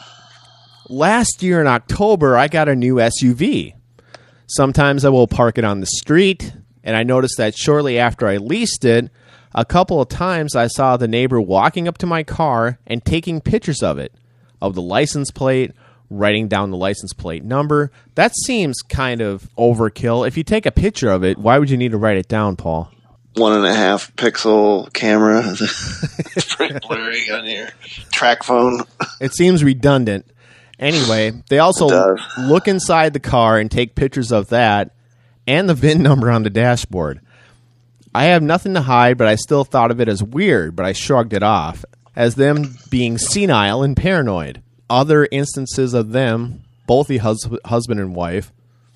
Last year in October, I got a new S U V. Sometimes I will park it on the street, and I noticed that shortly after I leased it, a couple of times I saw the neighbor walking up to my car and taking pictures of it, of the license plate, writing down the license plate number. That seems kind of overkill. If you take a picture of it, why would you need to write it down, Paul? One and a half pixel camera. It's pretty blurry on your track phone. It seems redundant. Anyway, they also look inside the car and take pictures of that and the V I N number on the dashboard. I have nothing to hide, but I still thought of it as weird, but I shrugged it off as them being senile and paranoid. Other instances of them, both the hus- husband and wife,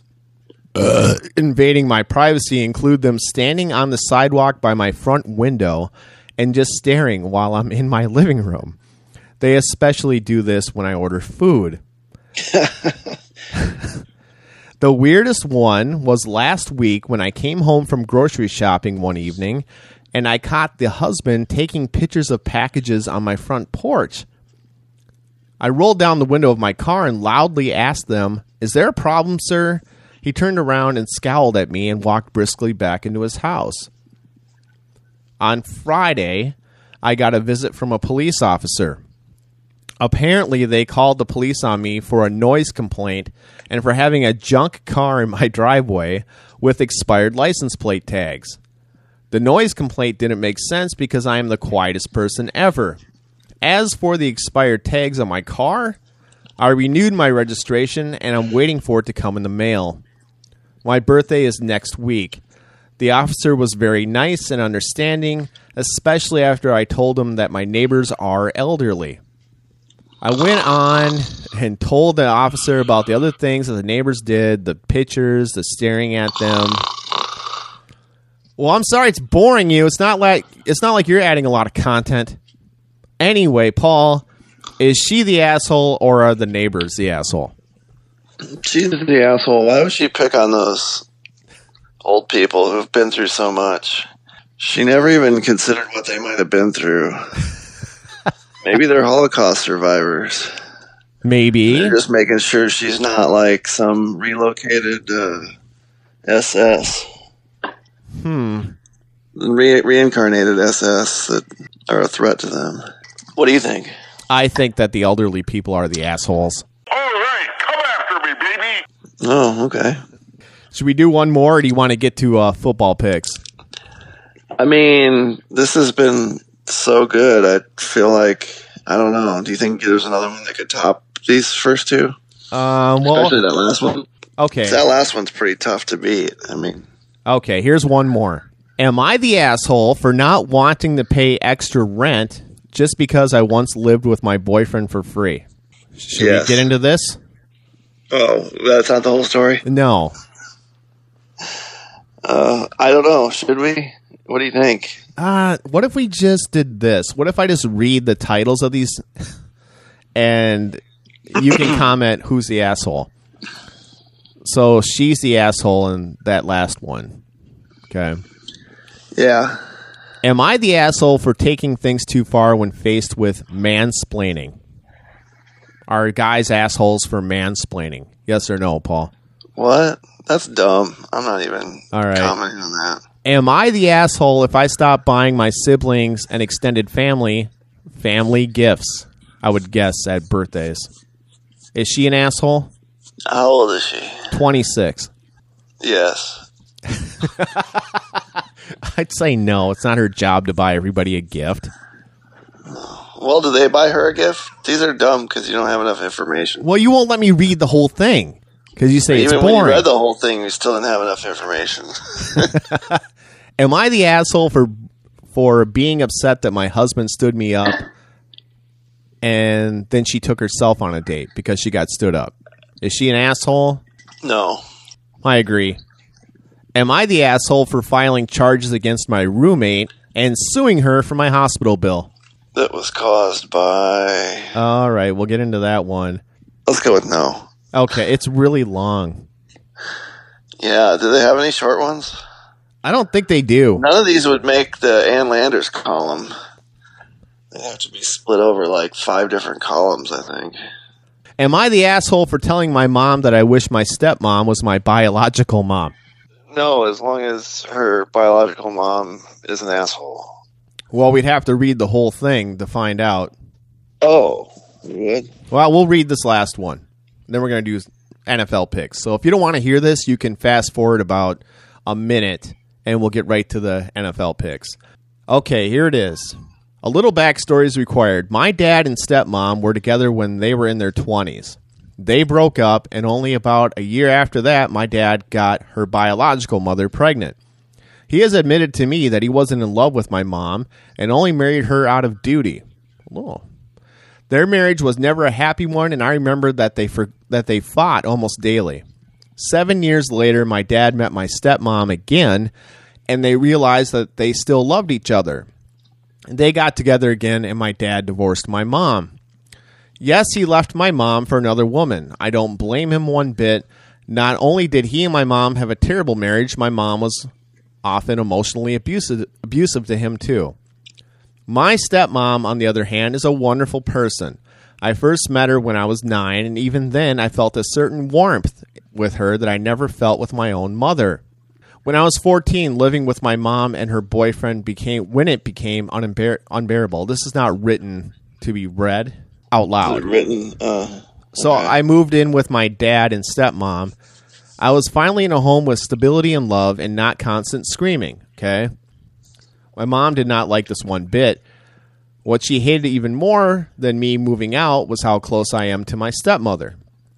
uh, invading my privacy include them standing on the sidewalk by my front window and just staring while I'm in my living room. They especially do this when I order food. The weirdest one was last week when I came home from grocery shopping one evening and I caught the husband taking pictures of packages on my front porch. I rolled down the window of my car and loudly asked them, "Is there a problem, sir?" He turned around and scowled at me and walked briskly back into his house. On Friday, I got a visit from a police officer. Apparently, they called the police on me for a noise complaint and for having a junk car in my driveway with expired license plate tags. The noise complaint didn't make sense because I am the quietest person ever. As for the expired tags on my car, I renewed my registration and I'm waiting for it to come in the mail. My birthday is next week. The officer was very nice and understanding, especially after I told him that my neighbors are elderly. I went on and told the officer about the other things that the neighbors did, the pictures, the staring at them. Well, I'm sorry it's boring you. It's not like it's not like you're adding a lot of content. Anyway, Paul, is she the asshole or are the neighbors the asshole? She's the asshole. Why would she pick on those old people who've been through so much? She never even considered what they might have been through. Maybe they're Holocaust survivors. Maybe. They're just making sure she's not like some relocated uh, S S. Hmm. Re- reincarnated S S that are a threat to them. What do you think? I think that the elderly people are the assholes. All right, come after me, baby. Oh, okay. Should we do one more, or do you want to get to uh, football picks? I mean, this has been so good. I feel like, I don't know. Do you think there's another one that could top these first two? Um, well, Especially that last one. Okay. That last one's pretty tough to beat. I mean, okay, here's one more. Am I the asshole for not wanting to pay extra rent just because I once lived with my boyfriend for free? Should Yes. we get into this? oh, that's not the whole story? No. Uh, I don't know. Should we? What do you think? Uh, what if we just did this? What if I just read the titles of these and you can comment who's the asshole? So she's the asshole in that last one. Okay. Yeah. Am I the asshole for taking things too far when faced with mansplaining? Are guys assholes for mansplaining? Yes or no, Paul? What? That's dumb. I'm not even All right. commenting on that. Am I the asshole if I stop buying my siblings and extended family family gifts? I would guess at birthdays. Is she an asshole? How old is she? twenty-six. Yes. I'd say no. It's not her job to buy everybody a gift. Well, do they buy her a gift? These are dumb because you don't have enough information. Well, you won't let me read the whole thing because you say Even it's when you boring. read the whole thing, you still didn't have enough information. Am I the asshole for for being upset that my husband stood me up and then she took herself on a date because she got stood up? Is she an asshole? No. I agree. Am I the asshole for filing charges against my roommate and suing her for my hospital bill? That was caused by... All right, we'll get into that one. Let's go with no. Okay, it's really long. Yeah, do they have any short ones? I don't think they do. None of these would make the Ann Landers column. They have to be split over like five different columns, I think. Am I the asshole for telling my mom that I wish my stepmom was my biological mom? No, as long as her biological mom is an asshole. Well, we'd have to read the whole thing to find out. Oh, good. Well, we'll read this last one. Then we're going to do N F L picks. So if you don't want to hear this, you can fast forward about a minute, and we'll get right to the N F L picks. Okay, here it is. A little backstory is required. My dad and stepmom were together when they were in their twenties. They broke up, and only about a year after that, my dad got her biological mother pregnant. He has admitted to me that he wasn't in love with my mom and only married her out of duty. Oh. Their marriage was never a happy one, and I remember that they for, that they fought almost daily. Seven years later, my dad met my stepmom again, and they realized that they still loved each other. They got together again, and my dad divorced my mom. Yes, he left my mom for another woman. I don't blame him one bit. Not only did he and my mom have a terrible marriage, my mom was often emotionally abusive, abusive to him too. My stepmom, on the other hand, is a wonderful person. I first met her when I was nine, and even then I felt a certain warmth with her that I never felt with my own mother. When I was fourteen, living with my mom and her boyfriend became when it became unbear- unbearable. This is not written to be read out loud. Written. Uh, okay. So I moved in with my dad and stepmom. I was finally in a home with stability and love and not constant screaming. Okay. My mom did not like this one bit. What she hated even more than me moving out was how close I am to my stepmother.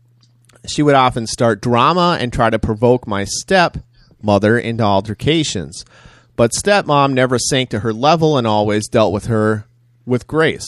She would often start drama and try to provoke my stepmother into altercations. But stepmom never sank to her level and always dealt with her with grace.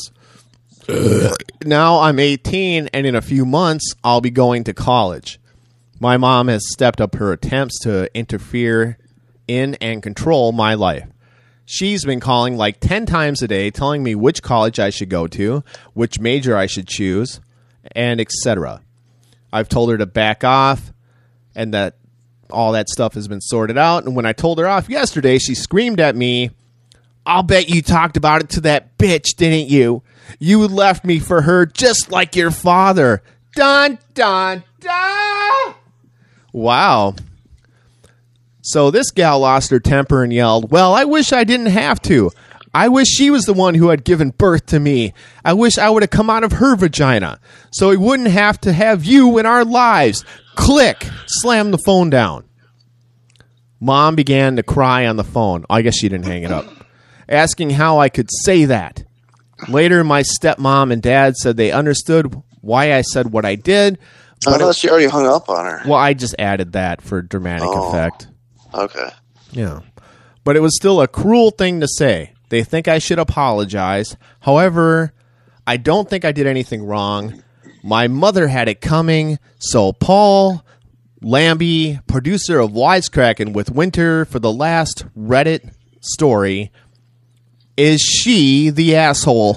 Now I'm eighteen, and in a few months, I'll be going to college. My mom has stepped up her attempts to interfere in and control my life. She's been calling like ten times a day, telling me which college I should go to, which major I should choose, and et cetera. I've told her to back off and that all that stuff has been sorted out. And when I told her off yesterday, she screamed at me, "I'll bet you talked about it to that bitch, didn't you? You left me for her just like your father." Dun, dun, dun. Wow. So this gal lost her temper and yelled, "Well, I wish I didn't have to. I wish she was the one who had given birth to me. I wish I would have come out of her vagina so we wouldn't have to have you in our lives." Click. Slam the phone down. Mom began to cry on the phone. I guess she didn't hang it up. Asking how I could say that. Later, my stepmom and dad said they understood why I said what I did. I thought she already hung up on her. Well, I just added that for dramatic Oh. effect. Okay. Yeah. But it was still a cruel thing to say. They think I should apologize. However, I don't think I did anything wrong. My mother had it coming, so Paul Lambie, producer of Wisecrackin' with Winter for the last Reddit story, is she the asshole?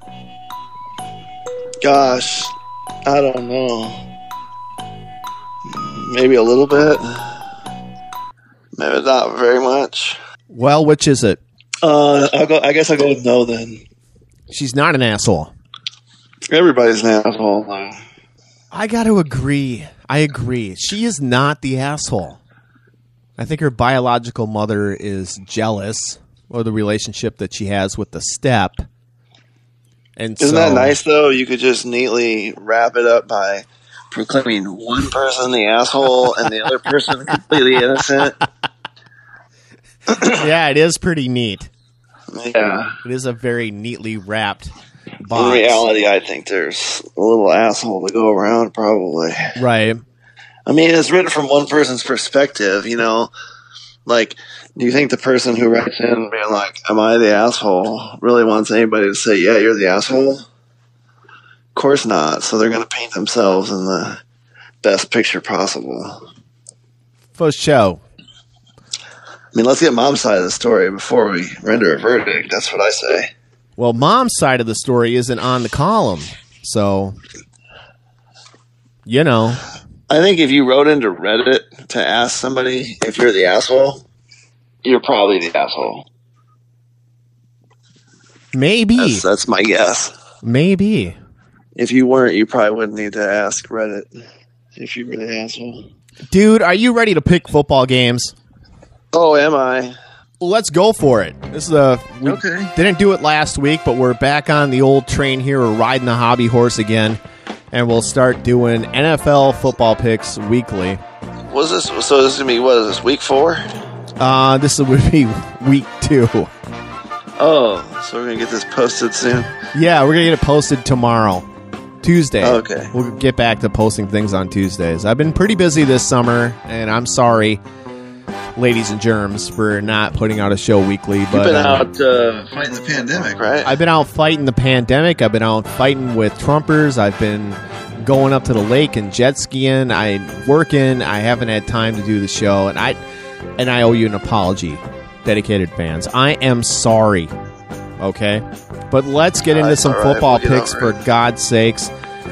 Gosh, I don't know. Maybe a little bit. Maybe not very much. Well, which is it? Uh, I'll go. I guess I'll go with no then. She's not an asshole. Everybody's an asshole, though. I got to agree. I agree. She is not the asshole. I think her biological mother is jealous of the relationship that she has with the step. And Isn't so, that nice, though? You could just neatly wrap it up by proclaiming one person the asshole and the other person completely innocent. Yeah, it is pretty neat. Yeah. It is a very neatly wrapped box. In reality, I think there's a little asshole to go around, probably. Right. I mean, it's written from one person's perspective, you know? Like, do you think the person who writes in being like, "Am I the asshole?" really wants anybody to say, "Yeah, you're the asshole"? Of course not. So they're going to paint themselves in the best picture possible. For show. I mean, let's get mom's side of the story before we render a verdict. That's what I say. Well, mom's side of the story isn't on the column. So, you know. I think if you wrote into Reddit to ask somebody if you're the asshole, you're probably the asshole. Maybe. That's, that's my guess. Maybe. If you weren't, you probably wouldn't need to ask Reddit if you were the asshole. Dude, are you ready to pick football games? Oh, am I? Well, let's go for it. This is a we Okay. didn't do it last week, but we're back on the old train here. We're riding the hobby horse again, and we'll start doing N F L football picks weekly. Was this so? This is gonna be what is this week four? Uh, this would be week two. Oh, so we're gonna get this posted soon. Yeah, we're gonna get it posted tomorrow, Tuesday. Okay. We'll get back to posting things on Tuesdays. I've been pretty busy this summer, and I'm sorry, ladies and germs, for not putting out a show weekly. But You've been uh, out uh, fighting the pandemic, right? I've been out fighting the pandemic. I've been out fighting with Trumpers. I've been going up to the lake and jet skiing. I'm working. I haven't had time to do the show, and I and I owe you an apology, dedicated fans. I am sorry. Okay, but let's get into That's some all right. football We'll get picks over for it. God's sakes.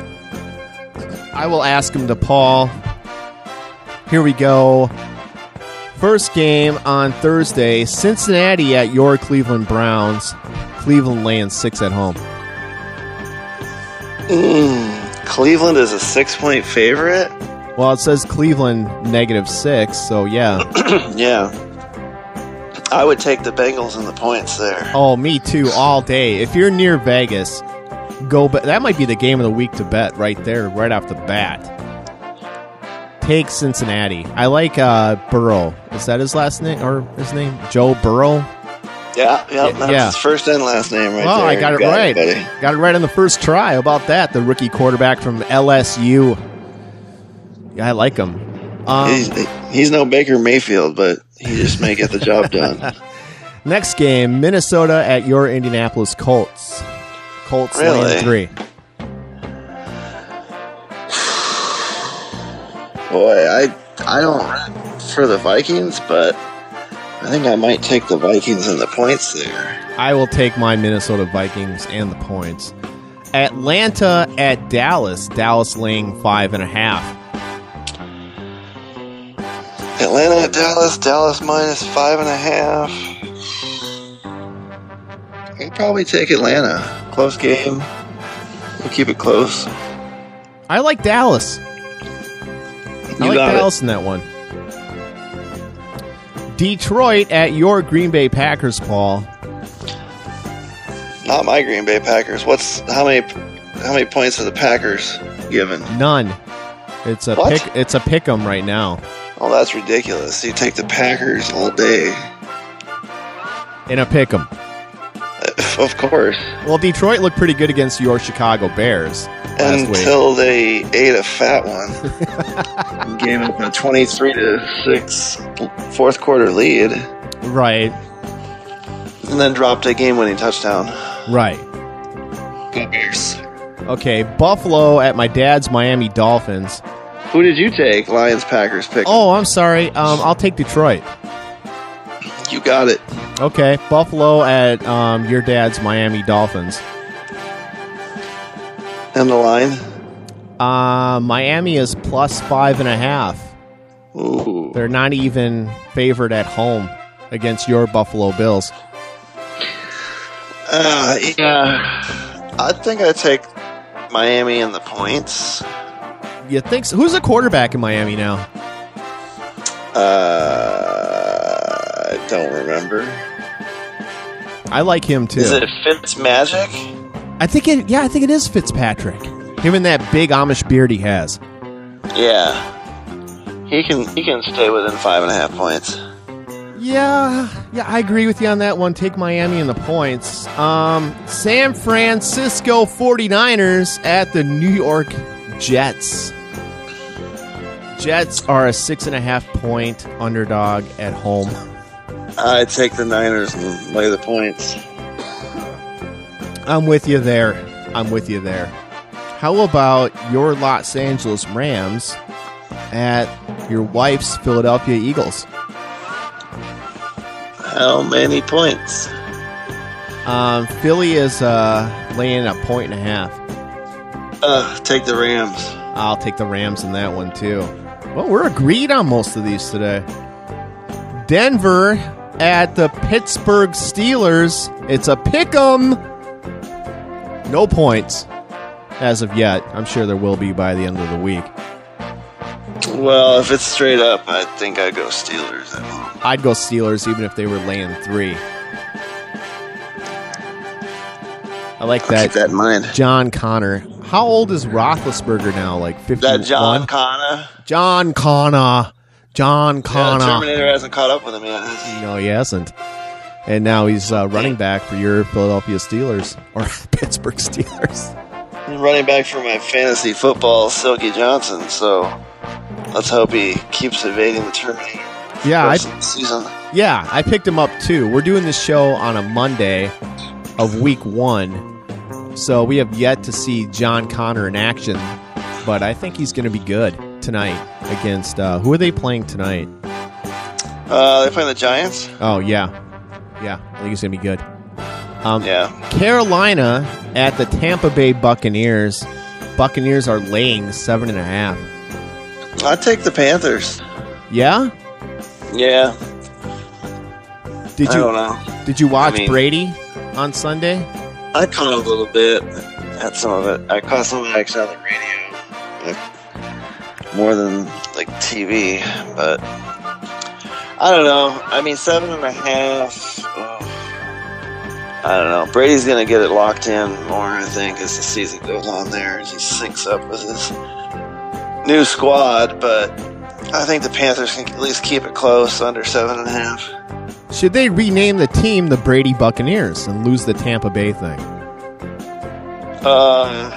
I will ask him to Paul. Here we go. First game on Thursday, Cincinnati at your Cleveland Browns. Cleveland laying six at home. Mm, Cleveland is a six-point favorite. Well, it says Cleveland negative six, so yeah. Yeah, I would take the Bengals and the points there. Oh, me too, all day. If you're near Vegas, go. Bet. That might be the game of the week to bet right there, right off the bat. Take Cincinnati. I like uh, Burrow. Is that his last name or his name? Joe Burrow. Yeah, yeah, that's yeah. his first and last name right Oh, there. I got You it right. buddy. Got it right on the first try. How about that? The rookie quarterback from L S U. Yeah, I like him. Um, he's, he's no Baker Mayfield, but he just may get the job done. Next game, Minnesota at your Indianapolis Colts. Colts Really? laying three. Boy, I I don't root for the Vikings, but I think I might take the Vikings and the points there. I will take my Minnesota Vikings and the points. Atlanta at Dallas. Dallas laying five and a half. Atlanta at Dallas. Dallas minus five and a half. I'd probably take Atlanta. Close game. We'll keep it close. I like Dallas. I You like got Dallas it. in that one. Detroit at your Green Bay Packers, Paul. Not my Green Bay Packers. What's how many how many points are the Packers given? None. It's a What? pick. It's a pick 'em right now. Oh, that's ridiculous. You take the Packers all day. In a pick 'em. Of course. Well, Detroit looked pretty good against your Chicago Bears last week. Until they ate a fat one. And gave up a twenty-three to six fourth quarter lead. Right. And then dropped a game winning touchdown. Right. Go Bears. Okay, Buffalo at my dad's Miami Dolphins. Who did you take? Lions, Packers, pick. Oh, I'm sorry. Um, I'll take Detroit. You got it. Okay, Buffalo at um, your dad's Miami Dolphins. And the line? Uh, Miami is plus five and a half. Ooh. They're not even favored at home against your Buffalo Bills. Uh, yeah. I think I take Miami and the points. You think so? Who's the quarterback in Miami now? Uh, I don't remember. I like him too. Is it Fitzmagic? I think it. Yeah, I think it is Fitzpatrick. Him and that big Amish beard he has. Yeah. He can he can stay within five and a half points. Yeah, yeah, I agree with you on that one. Take Miami and the points. Um, San Francisco forty-niners at the New York Jets. Jets are a six and a half point underdog at home. I take the Niners and lay the points. I'm with you there. I'm with you there. How about your Los Angeles Rams at your wife's Philadelphia Eagles? How many points? Um, Philly is uh, laying a point and a half. Uh, take the Rams. I'll take the Rams in that one too. Well, we're agreed on most of these today. Denver at the Pittsburgh Steelers. It's a pick 'em. No points as of yet. I'm sure there will be by the end of the week. Well, if it's straight up, I think I'd go Steelers at home. I'd go Steelers even if they were laying three. I like I'll that. keep that in mind. John Connor. How old is Roethlisberger now? Like fifty-one? That John Connor. John Connor. John Yeah, Connor. Terminator hasn't caught up with him yet, has he? No, he hasn't. And now he's uh, running back for your Philadelphia Steelers or Pittsburgh Steelers. I'm running back for my fantasy football, Silky Johnson, so let's hope he keeps evading the Terminator. Yeah, I, the season. yeah, I picked him up too. We're doing this show on a Monday of week one, so we have yet to see John Connor in action, but I think he's going to be good tonight against, uh, who are they playing tonight? Uh, they're playing the Giants? Oh, yeah. Yeah, I think he's going to be good. Um, Yeah. Carolina at the Tampa Bay Buccaneers. Buccaneers are laying seven and a half. I'd take the Panthers. Yeah? Yeah. Did I you don't know. Did you watch I mean- Brady on Sunday? I caught a little bit. Had some of it. I caught some of it actually on the radio. Like, more than like T V, but I don't know. I mean, seven and a half. Oh, I don't know. Brady's gonna get it locked in more, I think, as the season goes on. There, as he syncs up with his new squad. But I think the Panthers can at least keep it close, under seven and a half. Should they rename the team the Brady Buccaneers and lose the Tampa Bay thing? Uh,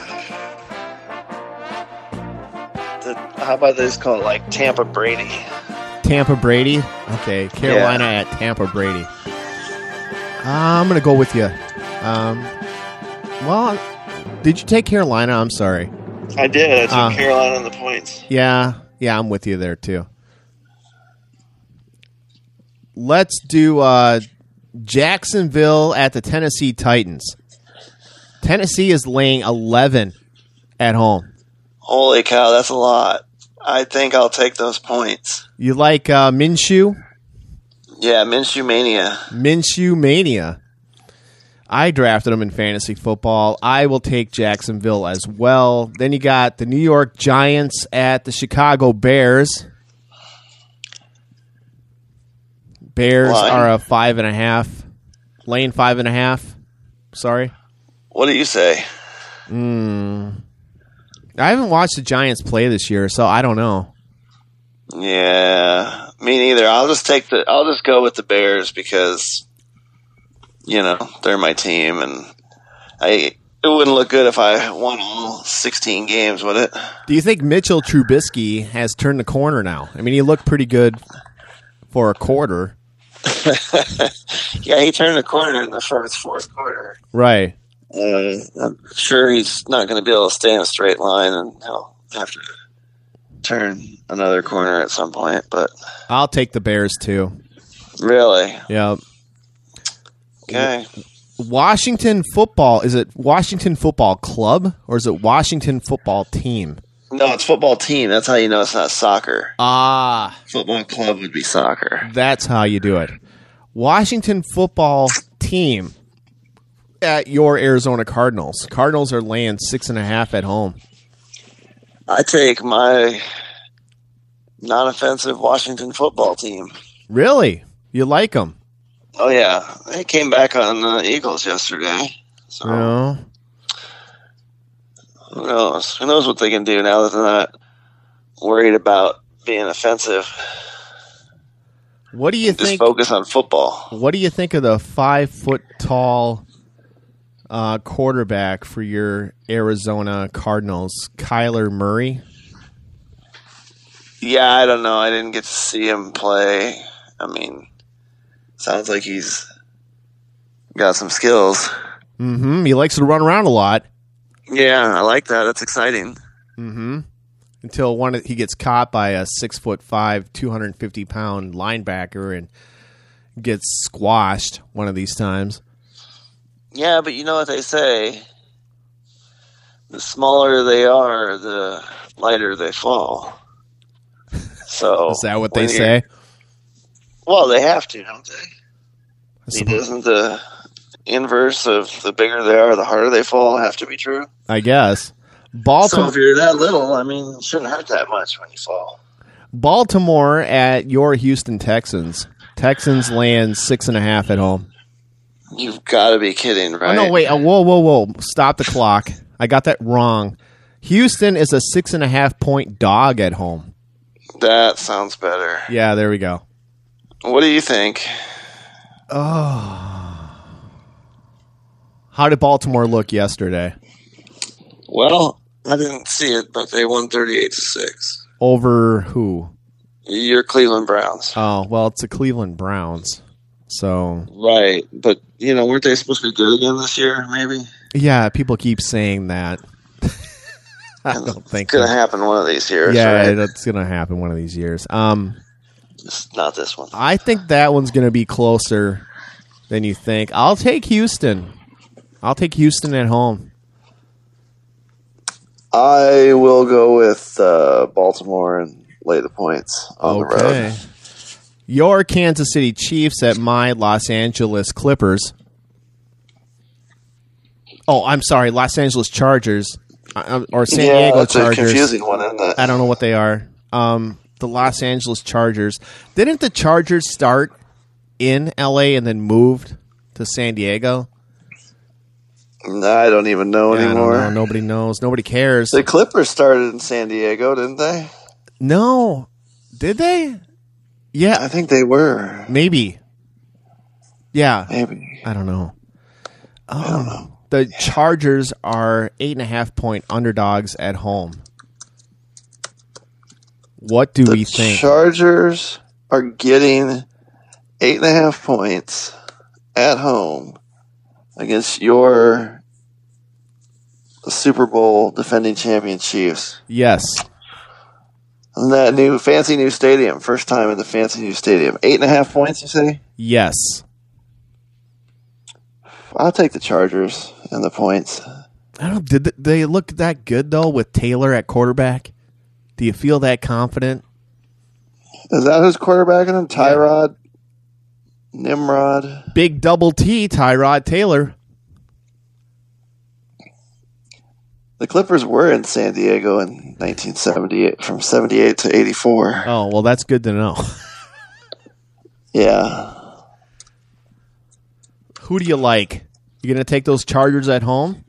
the, how about they just call it like Tampa Brady? Tampa Brady? Okay, Carolina at Tampa Brady. Uh, I'm going to go with you. Um, well, did you take Carolina? I'm sorry. I did. I took Uh, Carolina on the points. Yeah, yeah, I'm with you there too. let's do uh, Jacksonville at the Tennessee Titans. Tennessee is laying eleven at home. Holy cow, that's a lot. I think I'll take those points. You like uh, Minshew? Yeah, Minshew Mania. Minshew Mania. I drafted him in fantasy football. I will take Jacksonville as well. Then you got the New York Giants at the Chicago Bears. Bears Line. are a five and a half. Lane five and a half. Sorry. What do you say? Mm. I haven't watched the Giants play this year, so I don't know. Yeah, me neither. I'll just take the. I'll just go with the Bears because, you know, they're my team, and I. It wouldn't look good if I won all sixteen games, would it? Do you think Mitchell Trubisky has turned the corner now? I mean, he looked pretty good for a quarter. Yeah, he turned the corner in the first fourth quarter. Right. Uh, I'm sure he's not going to be able to stay in a straight line, and he'll have to turn another corner at some point. But I'll take the Bears too. Really? Yeah. Okay. Washington football, is it Washington Football Club or is it Washington Football Team? No, it's football team. That's how you know it's not soccer. Ah. Football club would be soccer. That's how you do it. Washington Football Team at your Arizona Cardinals. Cardinals are laying six and a half at home. I take my non-offensive Washington football team. Really? You like them? Oh, yeah. They came back on the Eagles yesterday. So No. who knows? Who knows what they can do now that they're not worried about being offensive. What do you Just think? focus on football. What do you think of the five foot tall uh, quarterback for your Arizona Cardinals, Kyler Murray? Yeah, I don't know. I didn't get to see him play. I mean, sounds like he's got some skills. Mm-hmm. He likes to run around a lot. Yeah, I like that. That's exciting. Mm-hmm. Until one he gets caught by a six foot five, two hundred fifty pound linebacker and gets squashed one of these times. Yeah, but you know what they say? The smaller they are, the lighter they fall. So Is that what they when you're- say? Well, they have to, don't they? I I mean, suppose- doesn't the inverse of the bigger they are, the harder they fall have to be true? I guess. So Baltimore, if you're that little, I mean, it shouldn't hurt that much when you fall. Baltimore at your Houston Texans. Texans land six and a half at home. You've got to be kidding, right? Oh, no, wait. Uh, whoa, whoa, whoa. Stop the clock. I got that wrong. Houston is a six and a half point dog at home. That sounds better. Yeah, there we go. What do you think? Oh. How did Baltimore look yesterday? Well, I didn't see it, but they won thirty-eight to six. Over who? Your Cleveland Browns. Oh, well, it's the Cleveland Browns. So, Right, but, you know, weren't they supposed to be good again this year, maybe? yeah, people keep saying that. I don't think It's going to that- happen one of these years, Yeah, right? that's going to happen one of these years. Um, Just not this one. I think that one's going to be closer than you think. I'll take Houston. I'll take Houston at home. I will go with uh, Baltimore and lay the points on the road. Your Kansas City Chiefs at my Los Angeles Clippers. Oh, I'm sorry, Los Angeles Chargers uh, or San Yeah, Diego that's a Chargers. confusing one, isn't it? I don't know what they are. Um, the Los Angeles Chargers. Didn't the Chargers start in L A and then moved to San Diego? I don't even know Yeah, I don't anymore. know. Nobody knows. Nobody cares. The Clippers started in San Diego, didn't they? No. Did they? Yeah. I think they were. Maybe. Yeah. Maybe. I don't know. Um, I don't know. The Chargers are eight and a half point underdogs at home. What do the we think? Chargers are getting eight and a half points at home against your Super Bowl defending champion Chiefs. Yes. In that new fancy new stadium. First time in the fancy new stadium. Eight and a half points, you say? Yes. I'll take the Chargers and the points. I don't. Did they look that good though with Taylor at quarterback? Do you feel that confident? Is that who's quarterbacking them? Tyrod, Nimrod, Big double T, Tyrod Taylor. The Clippers were in San Diego in nineteen seventy-eight, from seventy-eight to eighty-four. Oh well, that's good to know. Yeah. Who do you like? You gonna take those Chargers at home?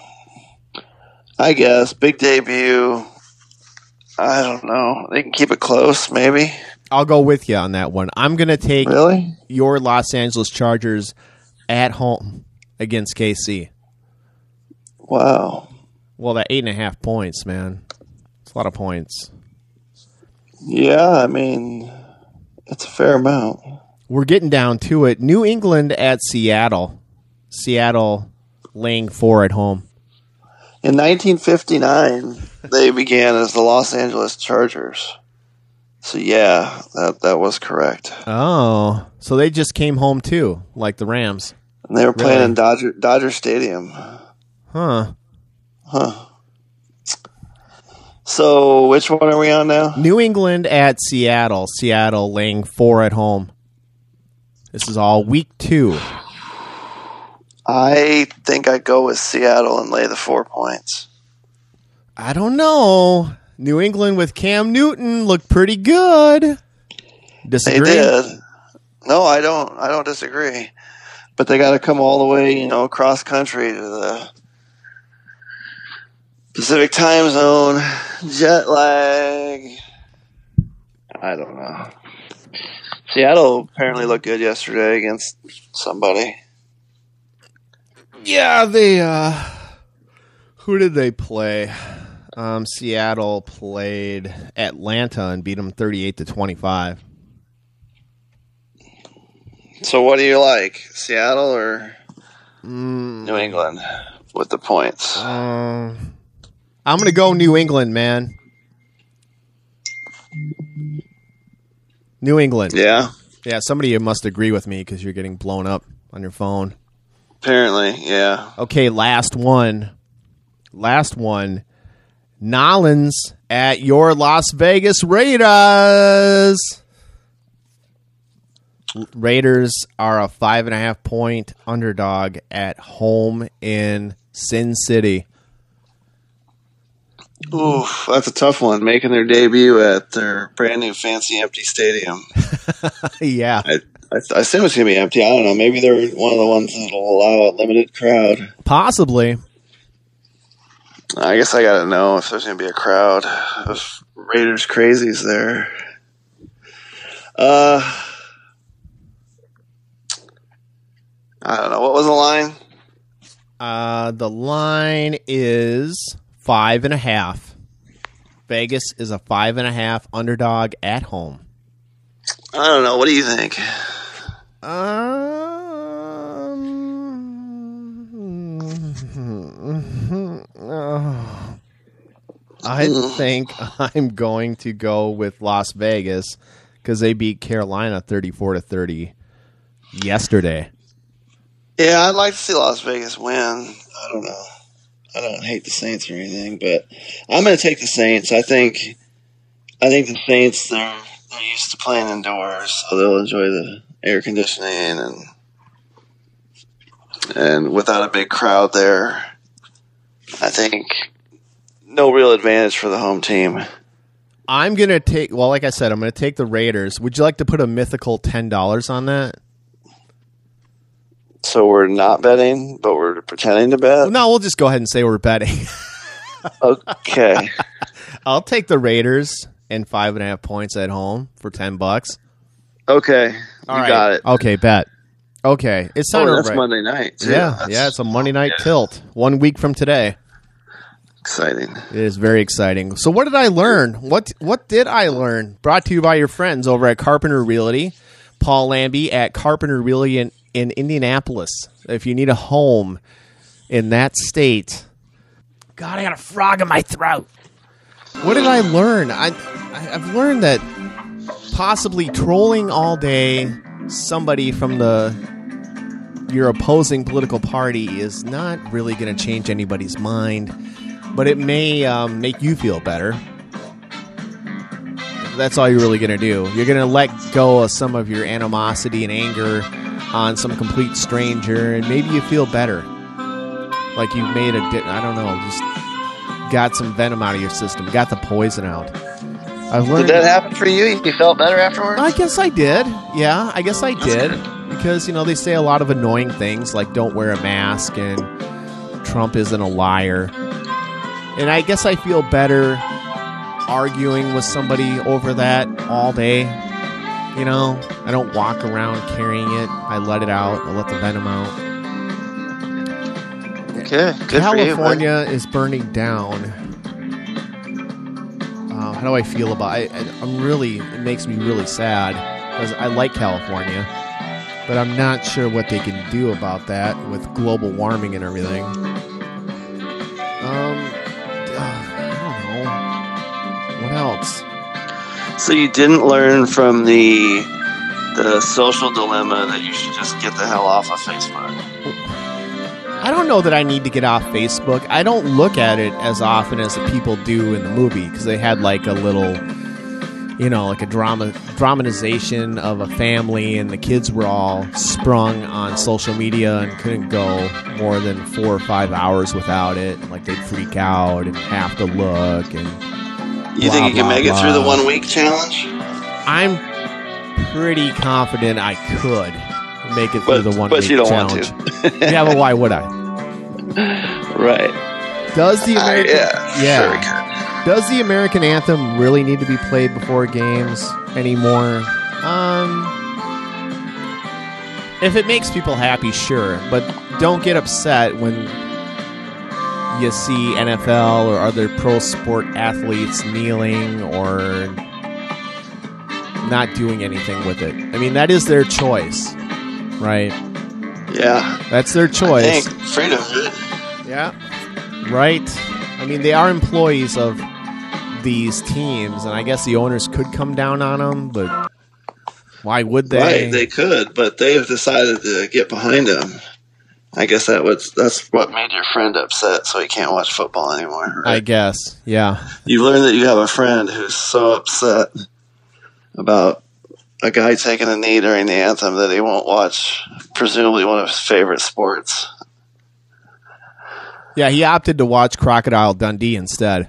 I guess. Big debut. I don't know. They can keep it close, maybe. I'll go with you on that one. I'm gonna take really? your Los Angeles Chargers at home against K C. Wow. Well, that eight and a half points, man. It's a lot of points. Yeah, I mean, it's a fair amount. We're getting down to it. New England at Seattle. Seattle laying four at home. In nineteen fifty-nine, they began as the Los Angeles Chargers. So, yeah, that that was correct. Oh, so they just came home, too, like the Rams. And they were playing Really? in Dodger Dodger Stadium. Huh. Huh. So, which one are we on now? New England at Seattle. Seattle laying four at home. This is all week two. I think I'd go with Seattle and lay the four points. I don't know. New England with Cam Newton looked pretty good. Disagree? They did. No, I don't. I don't disagree. But they got to come all the way, you know, cross country to the Pacific time zone, jet lag. I don't know. Seattle apparently looked good yesterday against somebody. Yeah, they, uh, who did they play? Um, Seattle played Atlanta and beat them thirty-eight to twenty-five. So what do you like, Seattle or Mm, New England with the points? Um, I'm going to go New England, man. New England. Yeah. Yeah, somebody must agree with me because you're getting blown up on your phone. Apparently, yeah. Okay, last one. Last one. Nolans at your Las Vegas Raiders. Raiders are a five and a half point underdog at home in Sin City. Oof, that's a tough one. Making their debut at their brand new fancy empty stadium. Yeah. I, I, I assume it's going to be empty. I don't know. Maybe they're one of the ones that will allow a limited crowd. Possibly. I guess I got to know if there's going to be a crowd of Raiders crazies there. Uh, I don't know. What was the line? Uh, the line is five and a half. Vegas is a five and a half underdog at home. I don't know. What do you think? Um, oh. I think I'm going to go with Las Vegas because they beat Carolina thirty-four to thirty yesterday. Yeah, I'd like to see Las Vegas win. I don't know. I don't hate the Saints or anything, but I'm going to take the Saints. I think I think the Saints, they're, they're used to playing indoors, so they'll enjoy the air conditioning and and without a big crowd there, I think no real advantage for the home team. I'm going to take, well, like I said, I'm going to take the Raiders. Would you like to put a mythical ten dollars on that? So we're not betting, but we're pretending to bet? No, we'll just go ahead and say we're betting. Okay. I'll take the Raiders and five and a half points at home for ten bucks. Okay. You All right. got it. Okay, bet. Okay. It's time Oh, to that's right. Monday night, too. Yeah, That's- yeah, it's a Monday night yeah. tilt. One week from today. Exciting. It is very exciting. So what did I learn? What what did I learn? Brought to you by your friends over at Carpenter Realty. Paul Lambie at Carpenter Realty in, in Indianapolis. If you need a home in that state. God, I got a frog in my throat. What did I learn? I, I I've learned that possibly trolling all day somebody from the your opposing political party is not really going to change anybody's mind, but it may um, make you feel better. That's all you're really going to do. You're going to let go of some of your animosity and anger on some complete stranger, and maybe you feel better. Like you made a, di- I don't know, just got some venom out of your system, got the poison out. I've learned. Did that happen for you? You felt better afterwards? I guess I did. Yeah, I guess I did. Because, you know, they say a lot of annoying things like don't wear a mask and Trump isn't a liar. And I guess I feel better arguing with somebody over that all day. You know, I don't walk around carrying it. I let it out. I let the venom out. Okay, good California for you, is burning down. Uh, how do I feel about it? I, I, I'm really, it makes me really sad because I like California, but I'm not sure what they can do about that with global warming and everything. Um, I don't know. What else? So you didn't learn from the the social dilemma that you should just get the hell off of Facebook? I don't know that I need to get off Facebook. I don't look at it as often as the people do in the movie because they had like a little, you know, like a drama dramatization of a family, and the kids were all sprung on social media and couldn't go more than four or five hours without it. Like they'd freak out and have to look. And you blah, think you can blah, make blah. it through the one week challenge? I'm pretty confident I could make it through But- the one but week you don't challenge. want Yeah, but why would I? Right. Does the American Uh, yeah, sure we Does the American anthem really need to be played before games anymore? Um, if it makes people happy, sure, but don't get upset when you see N F L or other pro sport athletes kneeling or not doing anything with it. I mean, that is their choice, right? Yeah. That's their choice. I think freedom, good. Yeah. Right. I mean, they are employees of these teams, and I guess the owners could come down on them, but why would they? Right, they could, but they've decided to get behind him. I guess that was that's what made your friend upset, so he can't watch football anymore. Right? I guess, yeah. You learn that you have a friend who's so upset about a guy taking a knee during the anthem that he won't watch, presumably one of his favorite sports. Yeah, he opted to watch Crocodile Dundee instead.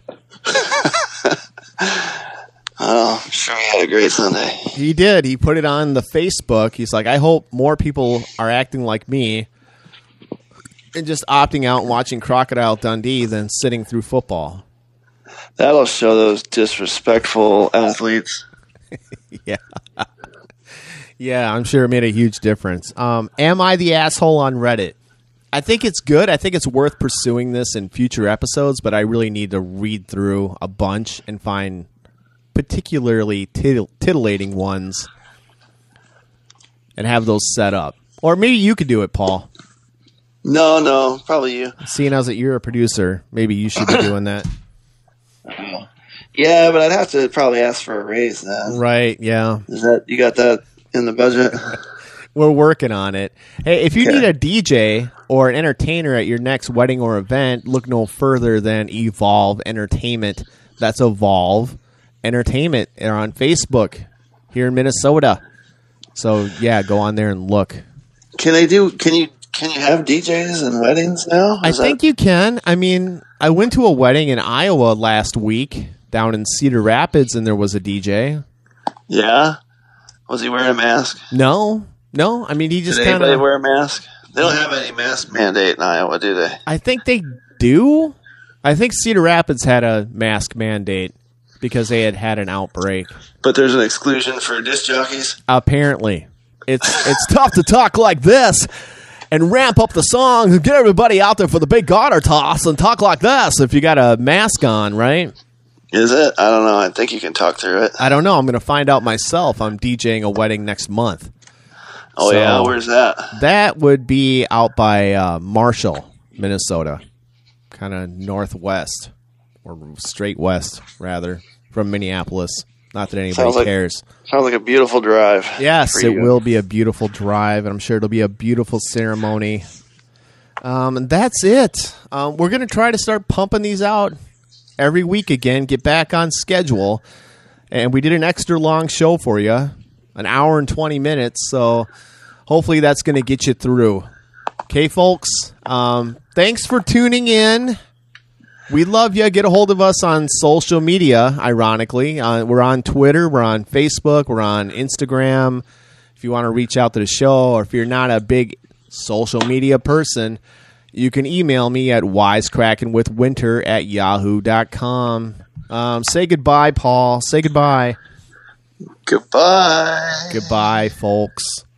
Oh, I'm sure he had a great Sunday. He did. He put it on the Facebook. He's like, I hope more people are acting like me and just opting out and watching Crocodile Dundee than sitting through football. That'll show those disrespectful athletes. Yeah. Yeah, I'm sure it made a huge difference. Um, am I the asshole on Reddit? I think it's good. I think it's worth pursuing this in future episodes, but I really need to read through a bunch and find particularly tittle- titillating ones and have those set up. Or maybe you could do it, Paul. No, no, probably you. Seeing as that you're a producer, maybe you should be doing that. Yeah, but I'd have to probably ask for a raise then. Right, yeah. Is that you got that in the budget? We're working on it. Hey, if you Okay. need a D J or an entertainer at your next wedding or event, look no further than Evolve Entertainment. That's Evolve Entertainment. They're on Facebook here in Minnesota. So, yeah, go on there and look. Can they do? Can you? Can you have D Js in weddings now? I Is think that, you can. I mean, I went to a wedding in Iowa last week down in Cedar Rapids, and there was a D J. Yeah. Was he wearing a mask? No. No. I mean, he just Did kind anybody of... wear a mask? They don't have any mask mandate in Iowa, do they? I think they do. I think Cedar Rapids had a mask mandate because they had had an outbreak. But there's an exclusion for disc jockeys? Apparently. It's it's tough to talk like this and ramp up the song and get everybody out there for the big garter toss and talk like this if you got a mask on, right? Is it? I don't know. I think you can talk through it. I don't know. I'm going to find out myself. I'm DJing a wedding next month. Oh, So, yeah? Where's that? That would be out by uh, Marshall, Minnesota. Kind of northwest or straight west, rather, from Minneapolis. Not that anybody Sounds like- cares. Sounds like a beautiful drive. Yes, for it you. will be a beautiful drive, and I'm sure it'll be a beautiful ceremony. Um, and that's it. Um, we're going to try to start pumping these out every week again, get back on schedule. And we did an extra long show for you, an hour and twenty minutes, so hopefully that's going to get you through. Okay, folks, um, thanks for tuning in. We love you. Get a hold of us on social media, ironically. Uh, we're on Twitter. We're on Facebook. We're on Instagram. If you want to reach out to the show, or if you're not a big social media person, you can email me at wisecrackingwithwinter at yahoo dot com. Um, say goodbye, Paul. Say goodbye. Goodbye. Goodbye, folks.